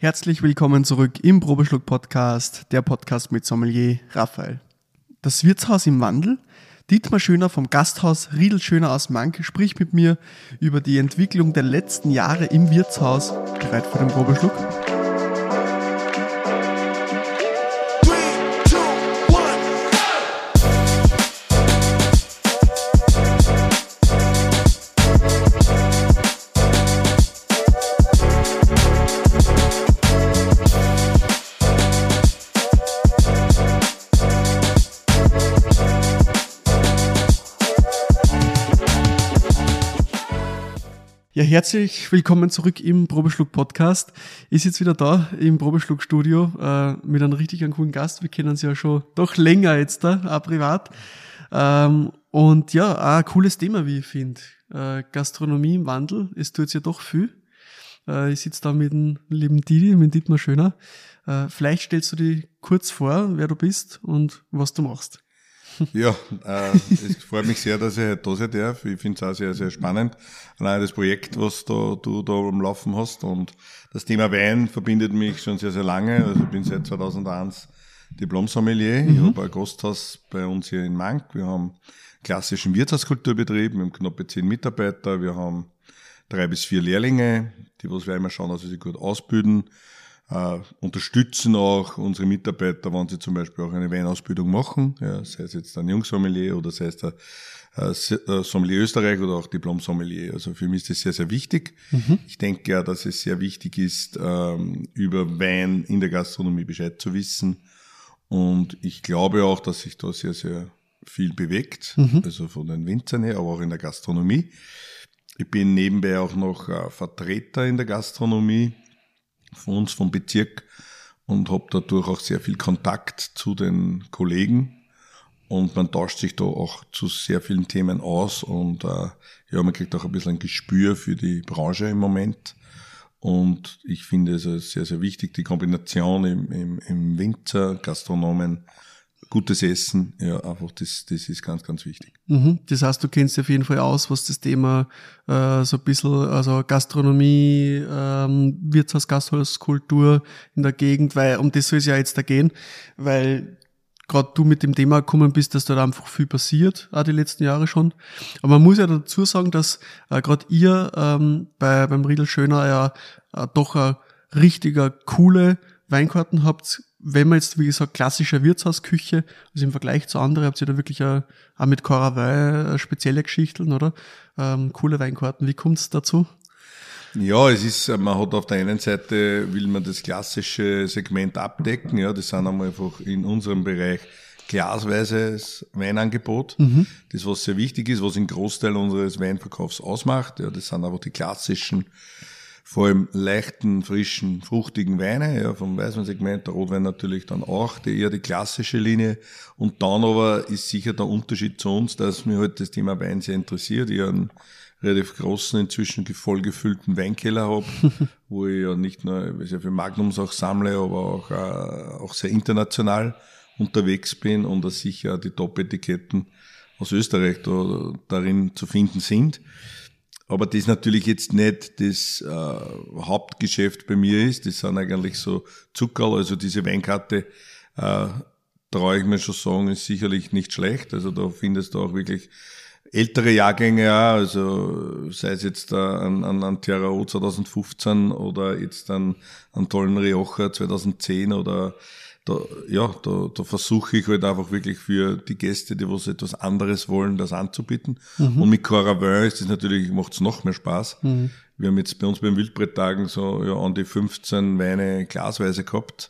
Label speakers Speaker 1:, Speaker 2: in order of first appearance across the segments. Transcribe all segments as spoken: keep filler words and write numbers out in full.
Speaker 1: Herzlich willkommen zurück im Probeschluck-Podcast, der Podcast mit Sommelier Raphael. Das Wirtshaus im Wandel. Dietmar Schöner vom Gasthaus Riedl Schöner aus Mank spricht mit mir über die Entwicklung der letzten Jahre im Wirtshaus. Bereit für den Probeschluck? Ja, herzlich willkommen zurück im Probeschluck-Podcast. Ich sitze wieder da im Probeschluck-Studio äh, mit einem richtig einen coolen Gast. Wir kennen uns ja schon doch länger jetzt da, auch privat. Ähm, und ja, auch ein cooles Thema, wie ich finde. Äh, Gastronomie im Wandel, es tut ja doch viel. Äh, ich sitze da mit dem lieben Didi, mit Dietmar Schöner. Äh, vielleicht stellst du dich kurz vor, wer du bist und was du machst.
Speaker 2: Ja, äh, es freut mich sehr, dass ich heute da sein darf. Ich finde es auch sehr, sehr spannend. Allein das Projekt, was da, du da am Laufen hast. Und das Thema Wein verbindet mich schon sehr, sehr lange. Also ich bin seit zweitausendeins Diplom-Sommelier. Mhm. Ich habe ein Gasthaus bei uns hier in Mank. Wir haben klassischen Wirtshauskulturbetrieb. Wir haben knappe zehn Mitarbeiter. Wir haben drei bis vier Lehrlinge, die was wir immer schauen, dass sie sich gut ausbilden. Uh, unterstützen auch unsere Mitarbeiter, wenn sie zum Beispiel auch eine Weinausbildung machen, ja, sei es jetzt ein Jungsommelier oder sei es der uh, Sommelier Österreich oder auch Diplom-Sommelier. Also für mich ist das sehr, sehr wichtig. Mhm. Ich denke ja, dass es sehr wichtig ist, ähm, über Wein in der Gastronomie Bescheid zu wissen. Und ich glaube auch, dass sich da sehr, sehr viel bewegt, mhm. also von den Winzern her, aber auch in der Gastronomie. Ich bin nebenbei auch noch uh, Vertreter in der Gastronomie von uns vom Bezirk und habe dadurch auch sehr viel Kontakt zu den Kollegen und man tauscht sich da auch zu sehr vielen Themen aus und äh, ja, man kriegt auch ein bisschen ein Gespür für die Branche im Moment und ich finde es sehr, sehr wichtig, die Kombination im, im, im Winzer, Gastronomen, gutes Essen, ja, einfach das, das ist ganz, ganz wichtig.
Speaker 1: Mhm. Das heißt, du kennst dich auf jeden Fall aus, was das Thema äh, so ein bisschen, also Gastronomie, ähm, Wirtshaus, Gasthauskultur in der Gegend, weil um das soll es ja jetzt da gehen, weil gerade du mit dem Thema gekommen bist, dass da einfach viel passiert, auch die letzten Jahre schon. Aber man muss ja dazu sagen, dass äh, gerade ihr ähm, bei beim Riedl Schöner ja äh, doch eine richtiger coole Weinkarten habt, wenn man jetzt, wie gesagt, klassische Wirtshausküche, also im Vergleich zu anderen, habt ihr da wirklich auch, auch mit Caravelle spezielle Geschichten, oder? Ähm, coole Weinkarten. Wie kommt es dazu?
Speaker 2: Ja, es ist, man hat auf der einen Seite, will man das klassische Segment abdecken, ja, das sind einmal einfach in unserem Bereich glasweises Weinangebot. Mhm. Das, was sehr wichtig ist, was einen Großteil unseres Weinverkaufs ausmacht, ja, das sind einfach die klassischen, vor allem leichten, frischen, fruchtigen Weine, ja, vom Weißweinsegment, der Rotwein natürlich dann auch, die eher die klassische Linie. Und dann aber ist sicher der Unterschied zu uns, dass mir halt das Thema Wein sehr interessiert. Ich einen relativ großen, inzwischen vollgefüllten Weinkeller habe, wo ich ja nicht nur sehr viel Magnums auch sammle, aber auch, äh, auch sehr international unterwegs bin und dass sicher die Top-Etiketten aus Österreich da, darin zu finden sind. Aber das natürlich jetzt nicht das äh, Hauptgeschäft bei mir ist. Das sind eigentlich so Zuckerl, also diese Weinkarte, äh, traue ich mir schon sagen, ist sicherlich nicht schlecht. Also da findest du auch wirklich ältere Jahrgänge auch, also sei es jetzt äh, an, an, an Terrao zwanzig fünfzehn oder jetzt an, an tollen Rioja zwanzig zehn oder da, ja, da, da versuche ich halt einfach wirklich für die Gäste, die was etwas anderes wollen, das anzubieten. Mhm. Und mit Caravelle ist das natürlich, macht's noch mehr Spaß. Mhm. Wir haben jetzt bei uns beim Wildbret-Tagen so, ja, an die fünfzehn Weine glasweise gehabt.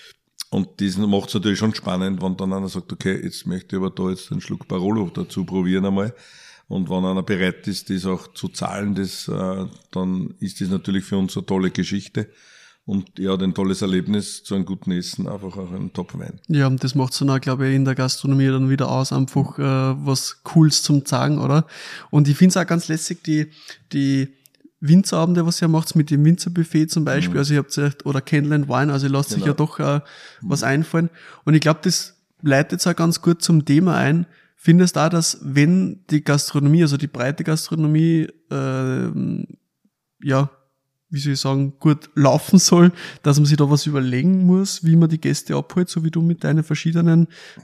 Speaker 2: Und das macht's natürlich schon spannend, wenn dann einer sagt, okay, jetzt möchte ich aber da jetzt einen Schluck Barolo dazu probieren einmal. Und wenn einer bereit ist, das auch zu zahlen, das, äh, dann ist das natürlich für uns eine tolle Geschichte. Und ja, ein tolles Erlebnis zu einem guten Essen, einfach auch ein Top-Wein.
Speaker 1: Ja, und das macht es dann auch, glaube ich, in der Gastronomie dann wieder aus, einfach äh, was Cooles zum Sagen, oder? Und ich finde es auch ganz lässig, die die Winzerabende, was ihr macht, mit dem Winzerbuffet zum Beispiel, mhm. also ihr habt ja, oder Candle and Wine, also ihr lasst genau. sich ja doch äh, was mhm. einfallen. Und ich glaube, das leitet auch ganz gut zum Thema ein. Findest du auch, dass wenn die Gastronomie, also die breite Gastronomie, äh, ja, wie soll ich sagen, gut laufen soll, dass man sich da was überlegen muss, wie man die Gäste abholt, so wie du mit deinen verschiedenen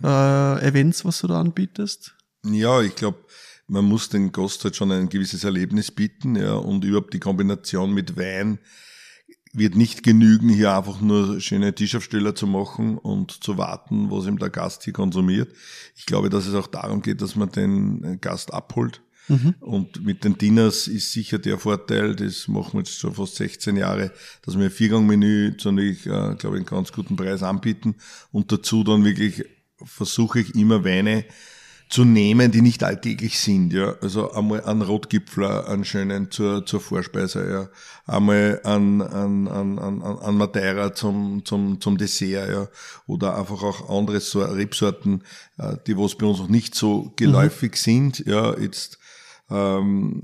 Speaker 1: äh, Events, was du da anbietest?
Speaker 2: Ja, ich glaube, man muss den Gast halt schon ein gewisses Erlebnis bieten, ja, und überhaupt die Kombination mit Wein wird nicht genügen, hier einfach nur schöne Tischaufsteller zu machen und zu warten, was ihm der Gast hier konsumiert. Ich glaube, dass es auch darum geht, dass man den Gast abholt. Mhm. Und mit den Dinners ist sicher der Vorteil, das machen wir jetzt schon fast sechzehn Jahre, dass wir ein Viergang-Menü zu einem, äh, glaube ich, einen ganz guten Preis anbieten und dazu dann wirklich versuche ich immer Weine zu nehmen, die nicht alltäglich sind, ja. Also einmal einen Rotgipfler, einen schönen zur, zur Vorspeise, ja. Einmal einen, einen, einen, einen, einen Madeira zum, zum, zum Dessert, ja. Oder einfach auch andere so Rebsorten, die was bei uns noch nicht so geläufig mhm. sind, ja. Jetzt, ähm,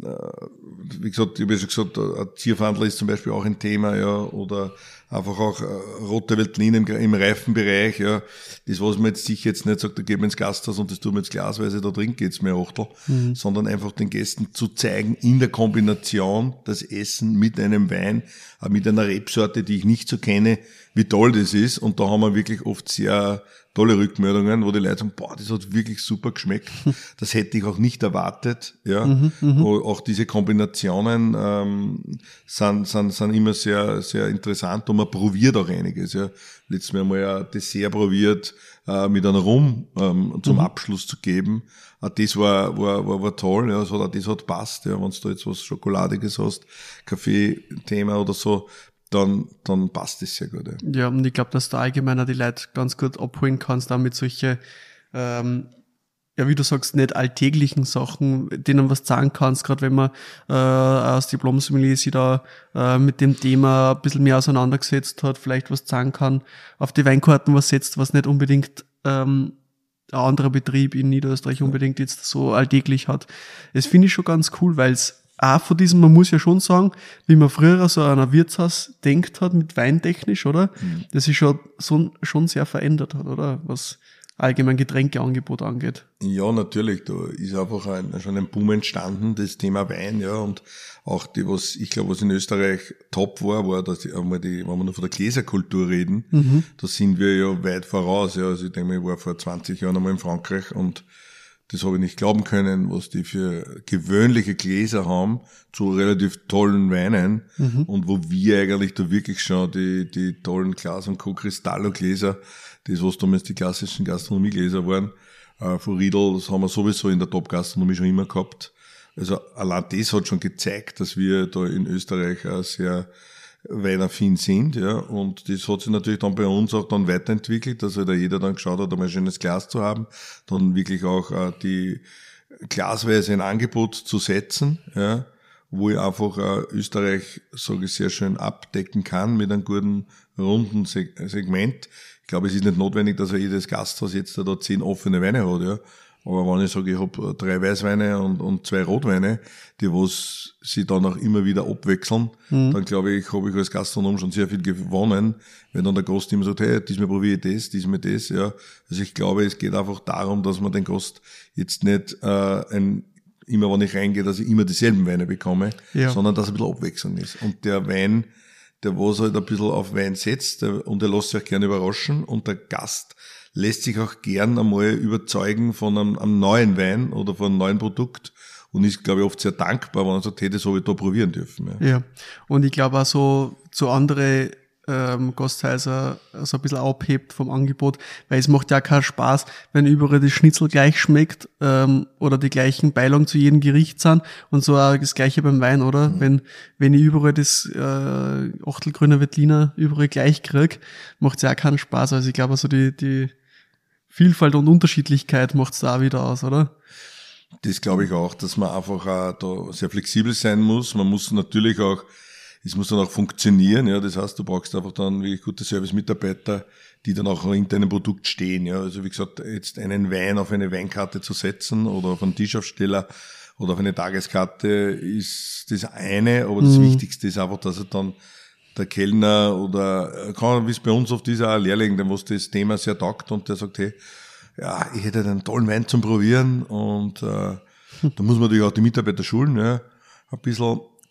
Speaker 2: wie gesagt, ich habe ja schon gesagt, ein Zierfandel ist zum Beispiel auch ein Thema, ja. Oder einfach auch äh, rote Veltlin im, im Reifenbereich, ja. Das, was man jetzt sicher jetzt nicht sagt, da gehen wir ins Gasthaus und das tun wir jetzt glasweise, da trinken jetzt mehr Achtel, mhm. sondern einfach den Gästen zu zeigen, in der Kombination das Essen mit einem Wein, äh, mit einer Rebsorte, die ich nicht so kenne, wie toll das ist. Und da haben wir wirklich oft sehr tolle Rückmeldungen, wo die Leute sagen, boah, das hat wirklich super geschmeckt. Das hätte ich auch nicht erwartet, ja. Mhm, mh. Auch diese Kombinationen ähm, sind, sind, sind immer sehr, sehr interessant und man probiert auch einiges, ja. Letztes Mal haben wir ja ein Dessert probiert, äh, mit einem Rum ähm, zum mhm. Abschluss zu geben. Äh, das war, war, war, war toll, ja. Das hat, das hat passt, ja. Wenn du da jetzt was Schokoladiges hast, Kaffee-Thema oder so, dann, dann passt es sehr gut. Ja,
Speaker 1: ja, und ich glaube, dass du allgemein auch die Leute ganz gut abholen kannst, damit solche, ähm, ja, wie du sagst, nicht alltäglichen Sachen, denen was sagen kannst, gerade wenn man äh, als Diplom-Sommelier sich da äh, mit dem Thema ein bisschen mehr auseinandergesetzt hat, vielleicht was sagen kann, auf die Weinkarten was setzt, was nicht unbedingt ähm, ein anderer Betrieb in Niederösterreich unbedingt jetzt so alltäglich hat. Das finde ich schon ganz cool, weil es auch von diesem, man muss ja schon sagen, wie man früher so an ein Wirtshaus denkt hat, mit weintechnisch, oder? Mhm. Das ist schon, so, schon sehr verändert hat, oder? Was allgemein Getränkeangebot angeht.
Speaker 2: Ja, natürlich, da ist einfach ein, schon ein Boom entstanden, das Thema Wein, ja, und auch die, was, ich glaube, was in Österreich top war, war, dass die, einmal die, wenn wir nur von der Gläserkultur reden, mhm. da sind wir ja weit voraus, ja, also ich denke mal, ich war vor zwanzig Jahren einmal in Frankreich und das habe ich nicht glauben können, was die für gewöhnliche Gläser haben zu relativ tollen Weinen mhm. und wo wir eigentlich da wirklich schon die, die tollen Glas- und Co-Cristallo-Gläser, das was damals die klassischen Gastronomiegläser waren, äh, von Riedel, das haben wir sowieso in der Top-Gastronomie schon immer gehabt. Also allein das hat schon gezeigt, dass wir da in Österreich auch sehr weinaffin sind, ja, und das hat sich natürlich dann bei uns auch dann weiterentwickelt, dass halt jeder dann geschaut hat, um ein schönes Glas zu haben, dann wirklich auch äh, die glasweise ein Angebot zu setzen, ja, wo ich einfach äh, Österreich, sage ich, sehr schön abdecken kann mit einem guten, runden Seg- Segment. Ich glaube, es ist nicht notwendig, dass jedes Gasthaus jetzt da zehn offene Weine hat, ja. Aber wenn ich sage, ich habe drei Weißweine und, und zwei Rotweine, die was sie dann auch immer wieder abwechseln, mhm. dann glaube ich, habe ich als Gastronom schon sehr viel gewonnen, wenn dann der Gast immer sagt, hey, diesmal probiere ich das, diesmal das, ja. Also ich glaube, es geht einfach darum, dass man den Gast jetzt nicht äh, ein, immer wenn ich reingehe, dass ich immer dieselben Weine bekomme, ja. sondern dass ein bisschen Abwechslung ist. Und der Wein, der was halt ein bisschen auf Wein setzt, der, und der lässt sich auch gerne überraschen und der Gast lässt sich auch gern einmal überzeugen von einem, einem neuen Wein oder von einem neuen Produkt und ist, glaube ich, oft sehr dankbar, wenn er sagt, hey, das habe ich da probieren dürfen. Ja,
Speaker 1: ja. Und ich glaube auch so zu andere ähm, Gasthäuser so ein bisschen abhebt vom Angebot, weil es macht ja keinen Spaß, wenn überall das Schnitzel gleich schmeckt ähm, oder die gleichen Beilagen zu jedem Gericht sind und so auch das Gleiche beim Wein, oder? Mhm. Wenn wenn ich überall das äh, Achtelgrüner Veltliner überall gleich kriege, macht es ja auch keinen Spaß. Also ich glaube, so die die Vielfalt und Unterschiedlichkeit macht's da auch wieder aus, oder?
Speaker 2: Das glaube ich auch, dass man einfach auch da sehr flexibel sein muss. Man muss natürlich auch, es muss dann auch funktionieren, ja. Das heißt, du brauchst einfach dann wirklich gute Service-Mitarbeiter, die dann auch hinter einem Produkt stehen, ja. Also wie gesagt, jetzt einen Wein auf eine Weinkarte zu setzen oder auf einen Tischaufsteller oder auf eine Tageskarte ist das eine, aber das mhm. Wichtigste ist einfach, dass er dann der Kellner oder kann, wie es bei uns oft ist, auch ein Lehrling, dem was das Thema sehr taugt und der sagt, hey, ja, ich hätte einen tollen Wein zum Probieren und äh, da muss man natürlich auch die Mitarbeiter schulen, ja, ein bisschen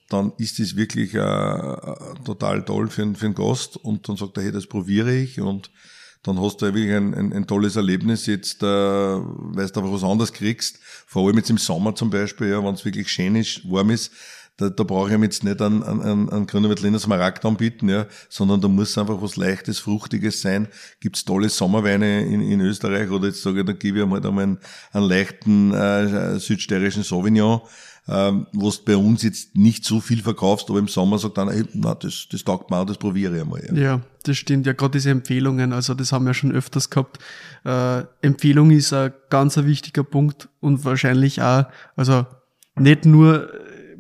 Speaker 2: dann ist das wirklich äh, total toll für, einen- für einen Gast und dann sagt er, hey, das probiere ich und dann hast du ja wirklich ein, ein, ein tolles Erlebnis jetzt, äh, weil du einfach was anderes kriegst, vor allem jetzt im Sommer zum Beispiel, ja, wenn es wirklich schön ist, warm ist, da, da brauche ich ihm jetzt nicht einen, einen, einen grünen Veltliner Smaragd anbieten, ja, sondern da muss einfach was Leichtes, Fruchtiges sein. Gibt's tolle Sommerweine in, in Österreich oder jetzt sage ich, dann gebe ich ihm halt einmal einen, einen leichten äh, südsteirischen Sauvignon, ähm, was du bei uns jetzt nicht so viel verkaufst, aber im Sommer sagt dann, ey, na, das, das taugt mir auch, das probiere ich einmal. Ja,
Speaker 1: Ja, das stimmt. Ja, gerade diese Empfehlungen, also das haben wir schon öfters gehabt. Äh, Empfehlung ist ein ganz ein wichtiger Punkt und wahrscheinlich auch, also nicht nur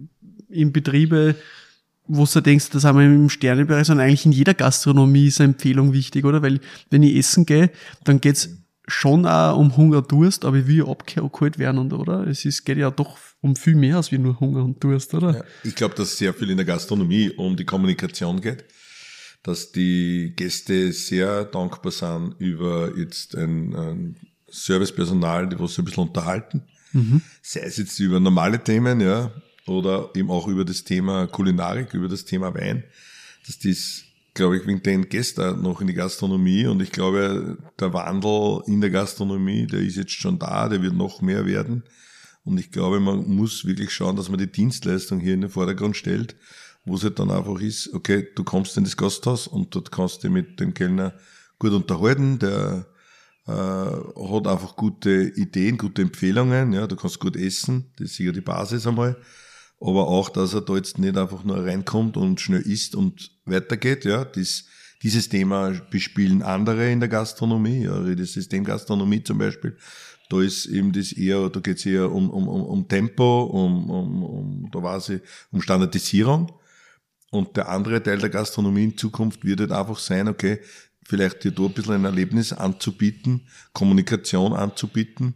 Speaker 1: in Betriebe, wo du denkst, das haben wir im Sternebereich, sondern eigentlich in jeder Gastronomie ist eine Empfehlung wichtig, oder? Weil wenn ich essen gehe, dann geht's schon auch um Hunger, Durst, aber ich will ja abgeholt werden, und, oder? Es ist, geht ja doch um viel mehr als wie nur Hunger und Durst, oder?
Speaker 2: Ja, ich glaube, dass sehr viel in der Gastronomie um die Kommunikation geht, dass die Gäste sehr dankbar sind über jetzt ein, ein Servicepersonal, die was sich ein bisschen unterhalten,
Speaker 1: Mhm.
Speaker 2: sei es jetzt über normale Themen, ja, oder eben auch über das Thema Kulinarik, über das Thema Wein, dass das, glaube ich, wegen den Gästen noch in die Gastronomie, und ich glaube, der Wandel in der Gastronomie, der ist jetzt schon da, der wird noch mehr werden, und ich glaube, man muss wirklich schauen, dass man die Dienstleistung hier in den Vordergrund stellt, wo es halt dann einfach ist, okay, du kommst in das Gasthaus und dort kannst du mit dem Kellner gut unterhalten, der äh, hat einfach gute Ideen, gute Empfehlungen, ja, du kannst gut essen, das ist sicher die Basis einmal, aber auch, dass er da jetzt nicht einfach nur reinkommt und schnell isst und weitergeht, ja, das, dieses Thema bespielen andere in der Gastronomie, ja, die Systemgastronomie zum Beispiel, da ist eben das eher, da geht's eher um, um, um, um Tempo, um, um, um, da weiß ich, um Standardisierung, und der andere Teil der Gastronomie in Zukunft wird halt einfach sein, okay, vielleicht dir da ein bisschen ein Erlebnis anzubieten, Kommunikation anzubieten,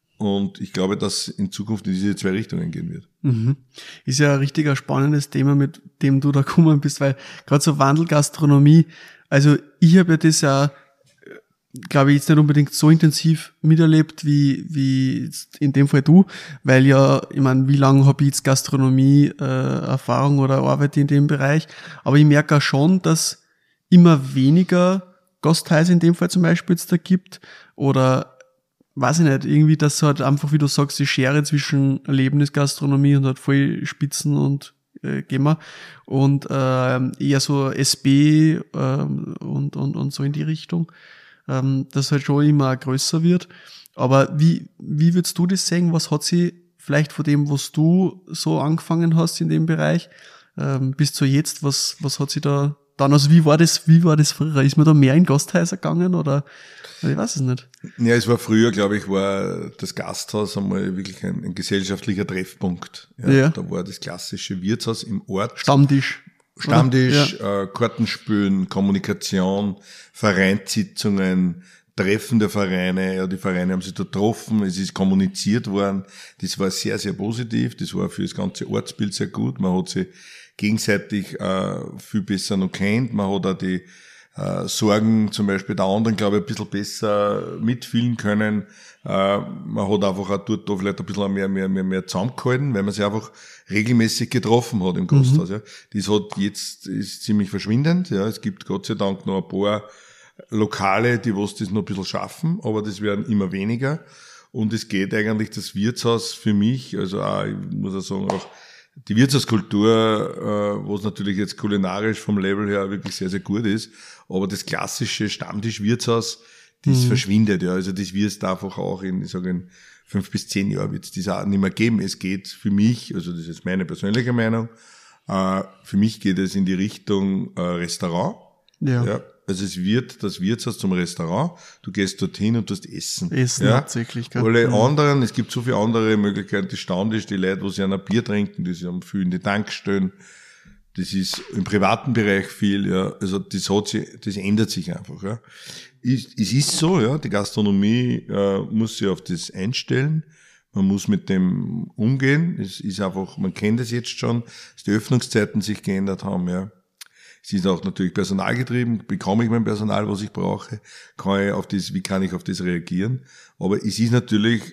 Speaker 2: und ich glaube, dass in Zukunft in diese zwei Richtungen gehen wird.
Speaker 1: Mhm. Ist ja ein richtiger spannendes Thema, mit dem du da gekommen bist, weil gerade so Wandelgastronomie, also ich habe ja das ja, glaube ich, jetzt nicht unbedingt so intensiv miterlebt, wie wie jetzt in dem Fall du, weil ja, ich meine, wie lange habe ich jetzt Gastronomie äh, Erfahrung oder arbeite in dem Bereich, aber ich merke auch schon, dass immer weniger Gasthäuser in dem Fall zum Beispiel jetzt da gibt, oder weiß ich nicht, irgendwie, dass halt einfach, wie du sagst, die Schere zwischen Erlebnisgastronomie und halt voll Spitzen und äh, Gamer und äh, eher so S B äh, und, und, und so in die Richtung, ähm, dass halt schon immer größer wird. Aber wie, wie würdest du das sehen? Was hat sie vielleicht von dem, was du so angefangen hast in dem Bereich, ähm, bis zu jetzt, was, was hat sie da dann, also wie war das, wie war das früher? Ist man da mehr in Gasthäuser gegangen oder, ich weiß es nicht.
Speaker 2: Ja, es war früher, glaube ich, war das Gasthaus einmal wirklich ein, ein gesellschaftlicher Treffpunkt. Ja,
Speaker 1: Ja.
Speaker 2: Da war das klassische Wirtshaus im Ort.
Speaker 1: Stammtisch.
Speaker 2: Stammtisch,
Speaker 1: Ja.
Speaker 2: äh, Kartenspielen, Kommunikation, Vereinssitzungen, Treffen der Vereine. Ja, die Vereine haben sich da getroffen, es ist kommuniziert worden. Das war sehr, sehr positiv. Das war für das ganze Ortsbild sehr gut. Man hat sich gegenseitig äh, viel besser noch kennt. Man hat auch die äh, Sorgen zum Beispiel der anderen, glaube ich, ein bisschen besser mitfühlen können. Äh, man hat einfach auch dort da vielleicht ein bisschen mehr, mehr, mehr, mehr zusammengehalten, weil man sich einfach regelmäßig getroffen hat im Gasthaus. Mhm. Ja. Das hat jetzt, ist ziemlich verschwindend. Ja. Es gibt Gott sei Dank noch ein paar Lokale, die was das noch ein bisschen schaffen, aber das werden immer weniger. Und es geht eigentlich das Wirtshaus für mich, also auch, ich muss auch sagen, auch die Wirtshauskultur, äh, was natürlich jetzt kulinarisch vom Level her wirklich sehr, sehr gut ist, aber das klassische Stammtisch-Wirtshaus, das mhm. verschwindet, ja. Also das wird es einfach auch in, ich sage, in fünf bis zehn Jahren wird es das auch nicht mehr geben. Es geht für mich, also das ist meine persönliche Meinung, äh, für mich geht es in die Richtung äh, Restaurant.
Speaker 1: Ja.
Speaker 2: ja. Also es wird das Wirtshaus zum Restaurant, du gehst dorthin und du hast Essen.
Speaker 1: Essen
Speaker 2: ja?
Speaker 1: hauptsächlich. Gell?
Speaker 2: Alle
Speaker 1: mhm.
Speaker 2: anderen, es gibt so viele andere Möglichkeiten, die Stammtisch, die Leute, wo sie ein Bier trinken, die sie haben viel in die Tankstellen. Das ist im privaten Bereich viel, ja. Also das hat sich, das ändert sich einfach, ja. Es ist so, ja. Die Gastronomie äh, muss sich auf das einstellen. Man muss mit dem umgehen. Es ist einfach, man kennt es jetzt schon, dass die Öffnungszeiten sich geändert haben, ja. Es ist auch natürlich personalgetrieben. Bekomme ich mein Personal, was ich brauche? Kann ich auf das, wie kann ich auf das reagieren? Aber es ist natürlich äh,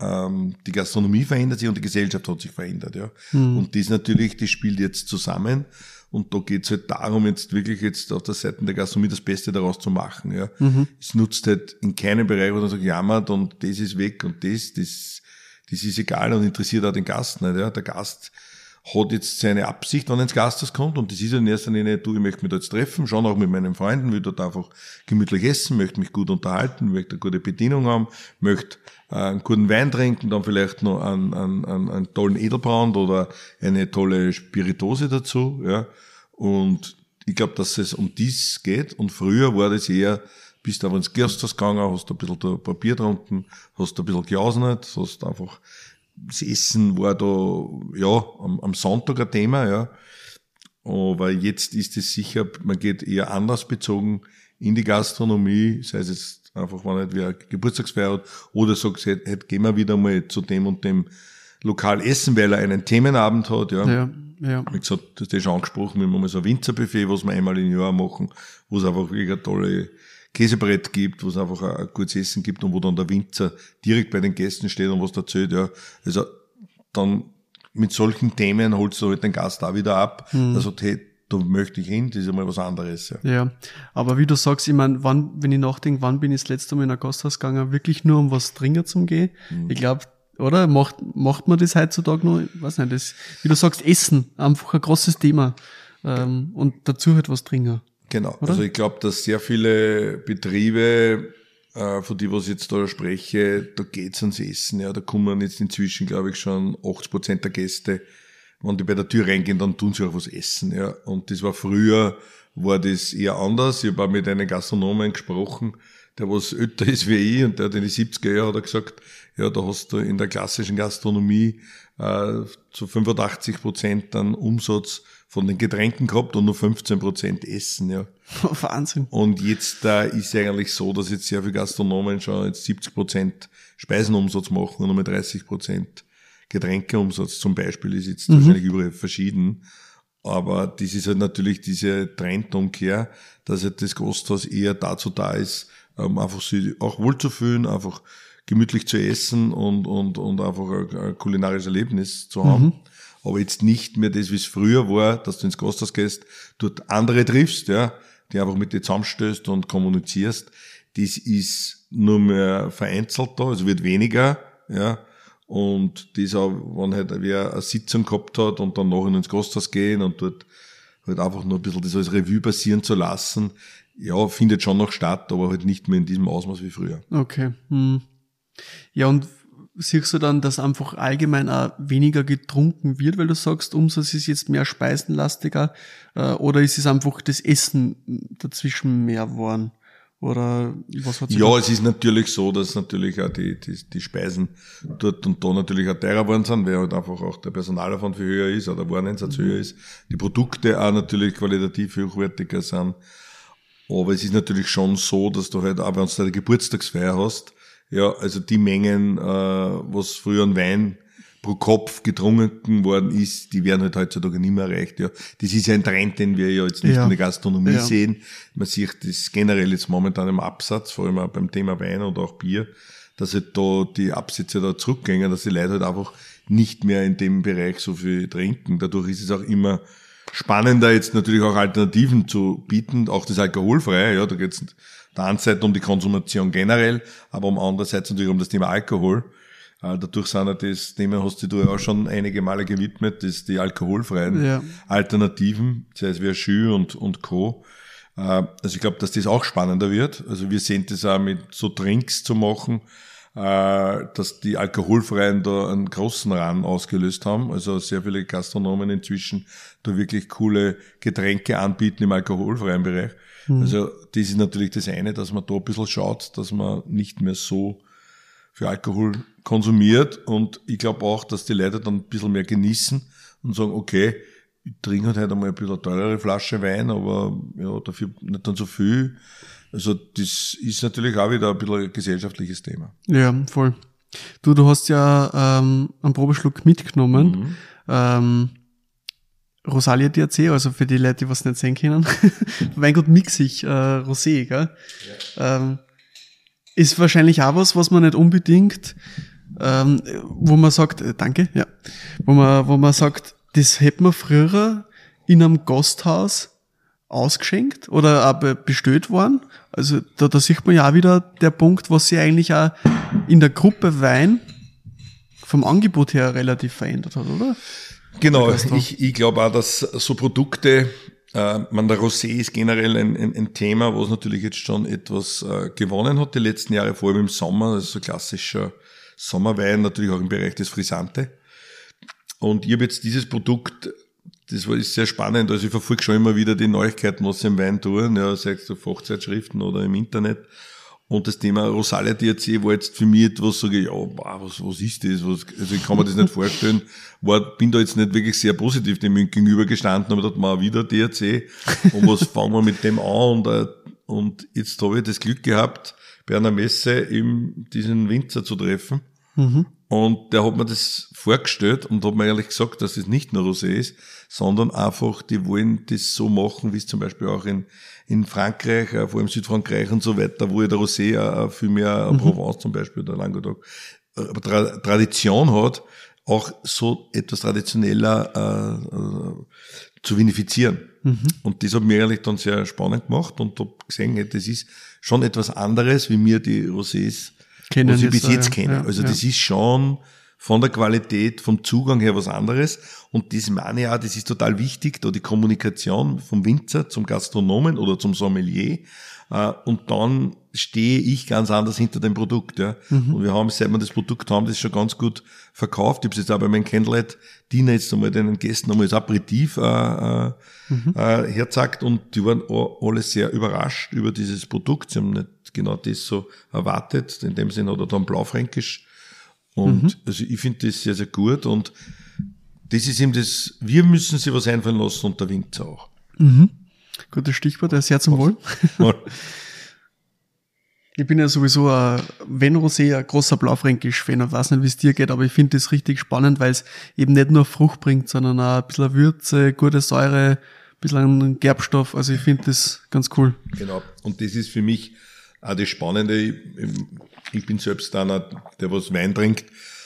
Speaker 2: ähm, die Gastronomie verändert sich und die Gesellschaft hat sich verändert, ja.
Speaker 1: Mhm.
Speaker 2: Und das natürlich, das spielt jetzt zusammen. Und da geht's halt darum, jetzt wirklich jetzt auf der Seite der Gastronomie das Beste daraus zu machen, ja.
Speaker 1: Mhm.
Speaker 2: Es nutzt halt in keinem Bereich, wo man sagt, jammert und das ist weg und das, das, das ist egal und interessiert auch den Gast nicht, ja. Der Gast hat jetzt seine Absicht, wenn er ins Gasthaus kommt, und das ist in erster Linie, du, ich möchte mich da jetzt treffen, schon auch mit meinen Freunden, will dort einfach gemütlich essen, möchte mich gut unterhalten, möchte eine gute Bedienung haben, möchte äh, einen guten Wein trinken, dann vielleicht noch einen, einen, einen, einen tollen Edelbrand oder eine tolle Spiritose dazu, ja. Und ich glaube, dass es um dies geht, und früher war das eher, bist du aber ins Gasthaus gegangen, hast ein bisschen da Papier getrunken, hast ein bisschen gejausnet, hast einfach, das Essen war da, ja, am, am Sonntag ein Thema, ja. Aber jetzt ist es sicher, man geht eher anlassbezogen in die Gastronomie, sei es jetzt einfach, wenn nicht wer Geburtstagsfeier hat, oder sagt, heute, heute gehen wir wieder mal zu dem und dem Lokal essen, weil er einen Themenabend hat, ja.
Speaker 1: Ja, ja.
Speaker 2: Wie gesagt, du hast das schon angesprochen, wir haben mal so ein Winzerbuffet, was wir einmal im Jahr machen, wo es einfach wirklich eine tolle Käsebrett gibt, wo es einfach ein, ein gutes Essen gibt und wo dann der Winzer direkt bei den Gästen steht und was erzählt, ja. Also, dann mit solchen Themen holst du halt den Gast auch wieder ab. Mhm. Also, hey, da möchte ich hin, das ist ja mal was anderes, ja.
Speaker 1: Ja. Aber wie du sagst, ich meine, wann, wenn ich nachdenke, wann bin ich das letzte Mal in ein Gasthaus gegangen, wirklich nur um was trinken zum gehen? Mhm. Ich glaube, oder? Macht, macht man das heutzutage noch? Ich weiß nicht, das, wie du sagst, Essen, einfach ein großes Thema. Ähm, und dazu halt was trinken.
Speaker 2: Genau.
Speaker 1: Oder?
Speaker 2: Also ich glaube, dass sehr viele Betriebe, äh, von die, was ich jetzt da spreche, da geht's ans Essen. Ja, da kommen jetzt inzwischen, glaube ich, schon achtzig Prozent der Gäste, wenn die bei der Tür reingehen, dann tun sie auch was essen. Ja, und das war früher, war das eher anders. Ich habe auch mit einem Gastronomen gesprochen, der was älter ist wie ich, und der hat in die siebziger Jahre hat er gesagt, ja, da hast du in der klassischen Gastronomie äh, zu fünfundachtzig Prozent dann Umsatz von den Getränken gehabt und nur fünfzehn Prozent Essen, ja.
Speaker 1: Wahnsinn.
Speaker 2: Und jetzt da äh, ist es eigentlich so, dass jetzt sehr viele Gastronomen schon jetzt siebzig Prozent Speisenumsatz machen und nur mit dreißig Prozent Getränkeumsatz zum Beispiel, ist jetzt mhm. wahrscheinlich überall verschieden. Aber das ist halt natürlich diese Trendumkehr, dass halt das Gasthaus eher dazu da ist, ähm, einfach sich auch wohlzufühlen, einfach gemütlich zu essen und, und, und einfach ein, ein kulinarisches Erlebnis zu haben. Mhm. Aber jetzt nicht mehr das, wie es früher war, dass du ins Gasthaus gehst, dort andere triffst, ja, die einfach mit dir zusammenstößt und kommunizierst. Das ist nur mehr vereinzelt da, also wird weniger, ja. Und das auch, wenn halt wer eine Sitzung gehabt hat und dann nachher ins Gasthaus gehen und dort halt einfach nur ein bisschen das als Revue passieren zu lassen, ja, findet schon noch statt, aber halt nicht mehr in diesem Ausmaß wie früher.
Speaker 1: Okay. Hm. Ja, und siehst du dann, dass einfach allgemein auch weniger getrunken wird, weil du sagst, Umsatz ist jetzt mehr speisenlastiger, äh, oder ist es einfach das Essen dazwischen mehr geworden? Oder was hat sich
Speaker 2: Ja,
Speaker 1: da?
Speaker 2: es ist natürlich so, dass natürlich auch die, die, die Speisen dort und da natürlich auch teurer geworden sind, weil halt einfach auch der Personalaufwand viel höher ist oder der Wareneinsatz mhm. höher ist. Die Produkte auch natürlich qualitativ hochwertiger sind. Aber es ist natürlich schon so, dass du halt auch, wenn du eine Geburtstagsfeier hast, ja, also die Mengen, äh, was früher an Wein pro Kopf getrunken worden ist, die werden halt heutzutage nicht mehr erreicht. Ja, das ist ja ein Trend, den wir ja jetzt nicht ja. in der Gastronomie ja. sehen. Man sieht das generell jetzt momentan im Absatz, vor allem auch beim Thema Wein oder auch Bier, dass halt da die Absätze da zurückgehen, dass die Leute halt einfach nicht mehr in dem Bereich so viel trinken. Dadurch ist es auch immer spannender, jetzt natürlich auch Alternativen zu bieten, auch das Alkoholfreie. Ja, da geht es der einen Seite um die Konsumation generell, aber um andererseits natürlich um das Thema Alkohol. Dadurch sind ja das Thema, hast du ja auch schon einige Male gewidmet, das die alkoholfreien ja. Alternativen, sei es wie Jus und, und Co. Also ich glaube, dass das auch spannender wird. Also wir sehen das auch mit so Drinks zu machen, dass die alkoholfreien da einen großen Run ausgelöst haben. Also sehr viele Gastronomen inzwischen da wirklich coole Getränke anbieten im alkoholfreien Bereich. Mhm. Also das ist natürlich das eine, dass man da ein bisschen schaut, dass man nicht mehr so für Alkohol konsumiert, und ich glaube auch, dass die Leute dann ein bisschen mehr genießen und sagen, okay, ich trinke halt einmal ein bisschen eine teurere Flasche Wein, aber ja, dafür nicht dann so viel. Also das ist natürlich auch wieder ein bisschen ein gesellschaftliches Thema.
Speaker 1: Ja, voll. Du, du hast ja ähm, einen Probeschluck mitgenommen. Mhm. Ähm, Rosalia D R C, also für die Leute, die was nicht sehen können. Weingut mixig, äh, Rosé, gell? Ja. Ähm, ist wahrscheinlich auch was, was man nicht unbedingt ähm, wo man sagt, äh, danke, ja, wo man, wo man sagt, das hätte man früher in einem Gasthaus ausgeschenkt oder auch be- bestellt worden. Also da, da sieht man ja auch wieder der Punkt, was sich eigentlich auch in der Gruppe Wein vom Angebot her relativ verändert hat, oder?
Speaker 2: Genau, ich, ich glaube auch, dass so Produkte, äh, man, der Rosé ist generell ein, ein, ein Thema, was natürlich jetzt schon etwas äh, gewonnen hat die letzten Jahre, vor allem im Sommer, das ist so klassischer Sommerwein, natürlich auch im Bereich des Frisante. Und ich habe jetzt dieses Produkt, das war ist sehr spannend, also ich verfolge schon immer wieder die Neuigkeiten, was sie im Wein tun, ja, sei es auf Fachzeitschriften oder im Internet. Und das Thema Rosalia D H C war jetzt für mich etwas, sage ich, ja, wow, was, was ist das? Was, also ich kann mir das nicht vorstellen. War, bin da jetzt nicht wirklich sehr positiv dem gegenüber gestanden, aber dachte mal wieder D H C. Und was fangen wir mit dem an? Und, äh, und jetzt habe ich das Glück gehabt, bei einer Messe eben diesen Winzer zu treffen. Mhm. Und der hat mir das vorgestellt und hat mir ehrlich gesagt, dass das nicht nur Rosé ist, sondern einfach, die wollen das so machen, wie es zum Beispiel auch in, in Frankreich, vor allem Südfrankreich und so weiter, wo ja der Rosé auch viel mehr, mhm. Provence zum Beispiel, der Languedoc, aber Tra- Tradition hat, auch so etwas traditioneller äh, äh, zu vinifizieren. Mhm. Und das hat mir ehrlich dann sehr spannend gemacht und hab gesehen, hey, das ist schon etwas anderes, wie mir die Rosés
Speaker 1: kennen
Speaker 2: was ich bis jetzt
Speaker 1: ja.
Speaker 2: kenne.
Speaker 1: Ja,
Speaker 2: also
Speaker 1: ja.
Speaker 2: das ist schon von der Qualität, vom Zugang her was anderes. Und das meine ich auch, das ist total wichtig, da die Kommunikation vom Winzer zum Gastronomen oder zum Sommelier. Und dann stehe ich ganz anders hinter dem Produkt. Ja. Mhm. Und wir haben, seit wir das Produkt haben, das schon ganz gut verkauft. Ich habe es jetzt auch bei meinem Candlelight-Diener jetzt einmal den Gästen einmal als Aperitif äh, mhm. äh, herzeigt. Und die waren alle sehr überrascht über dieses Produkt. Sie haben nicht genau das so erwartet. In dem Sinne hat er dann Blaufränkisch. Und mhm. also ich finde das sehr, sehr gut. Und das ist eben das, wir müssen sich was einfallen lassen und der Winzer auch.
Speaker 1: Mhm. Gutes Stichwort, der ist sehr zum Wohl. Ich bin ja sowieso ein, wenn Rosé, ein großer Blaufränkisch-Fan. Ich weiß nicht, wie es dir geht, aber ich finde das richtig spannend, weil es eben nicht nur Frucht bringt, sondern auch ein bisschen Würze, gute Säure, ein bisschen einen Gerbstoff. Also ich finde das ganz cool.
Speaker 2: Genau. Und das ist für mich auch das Spannende. Ich bin selbst einer, der was Wein trinkt,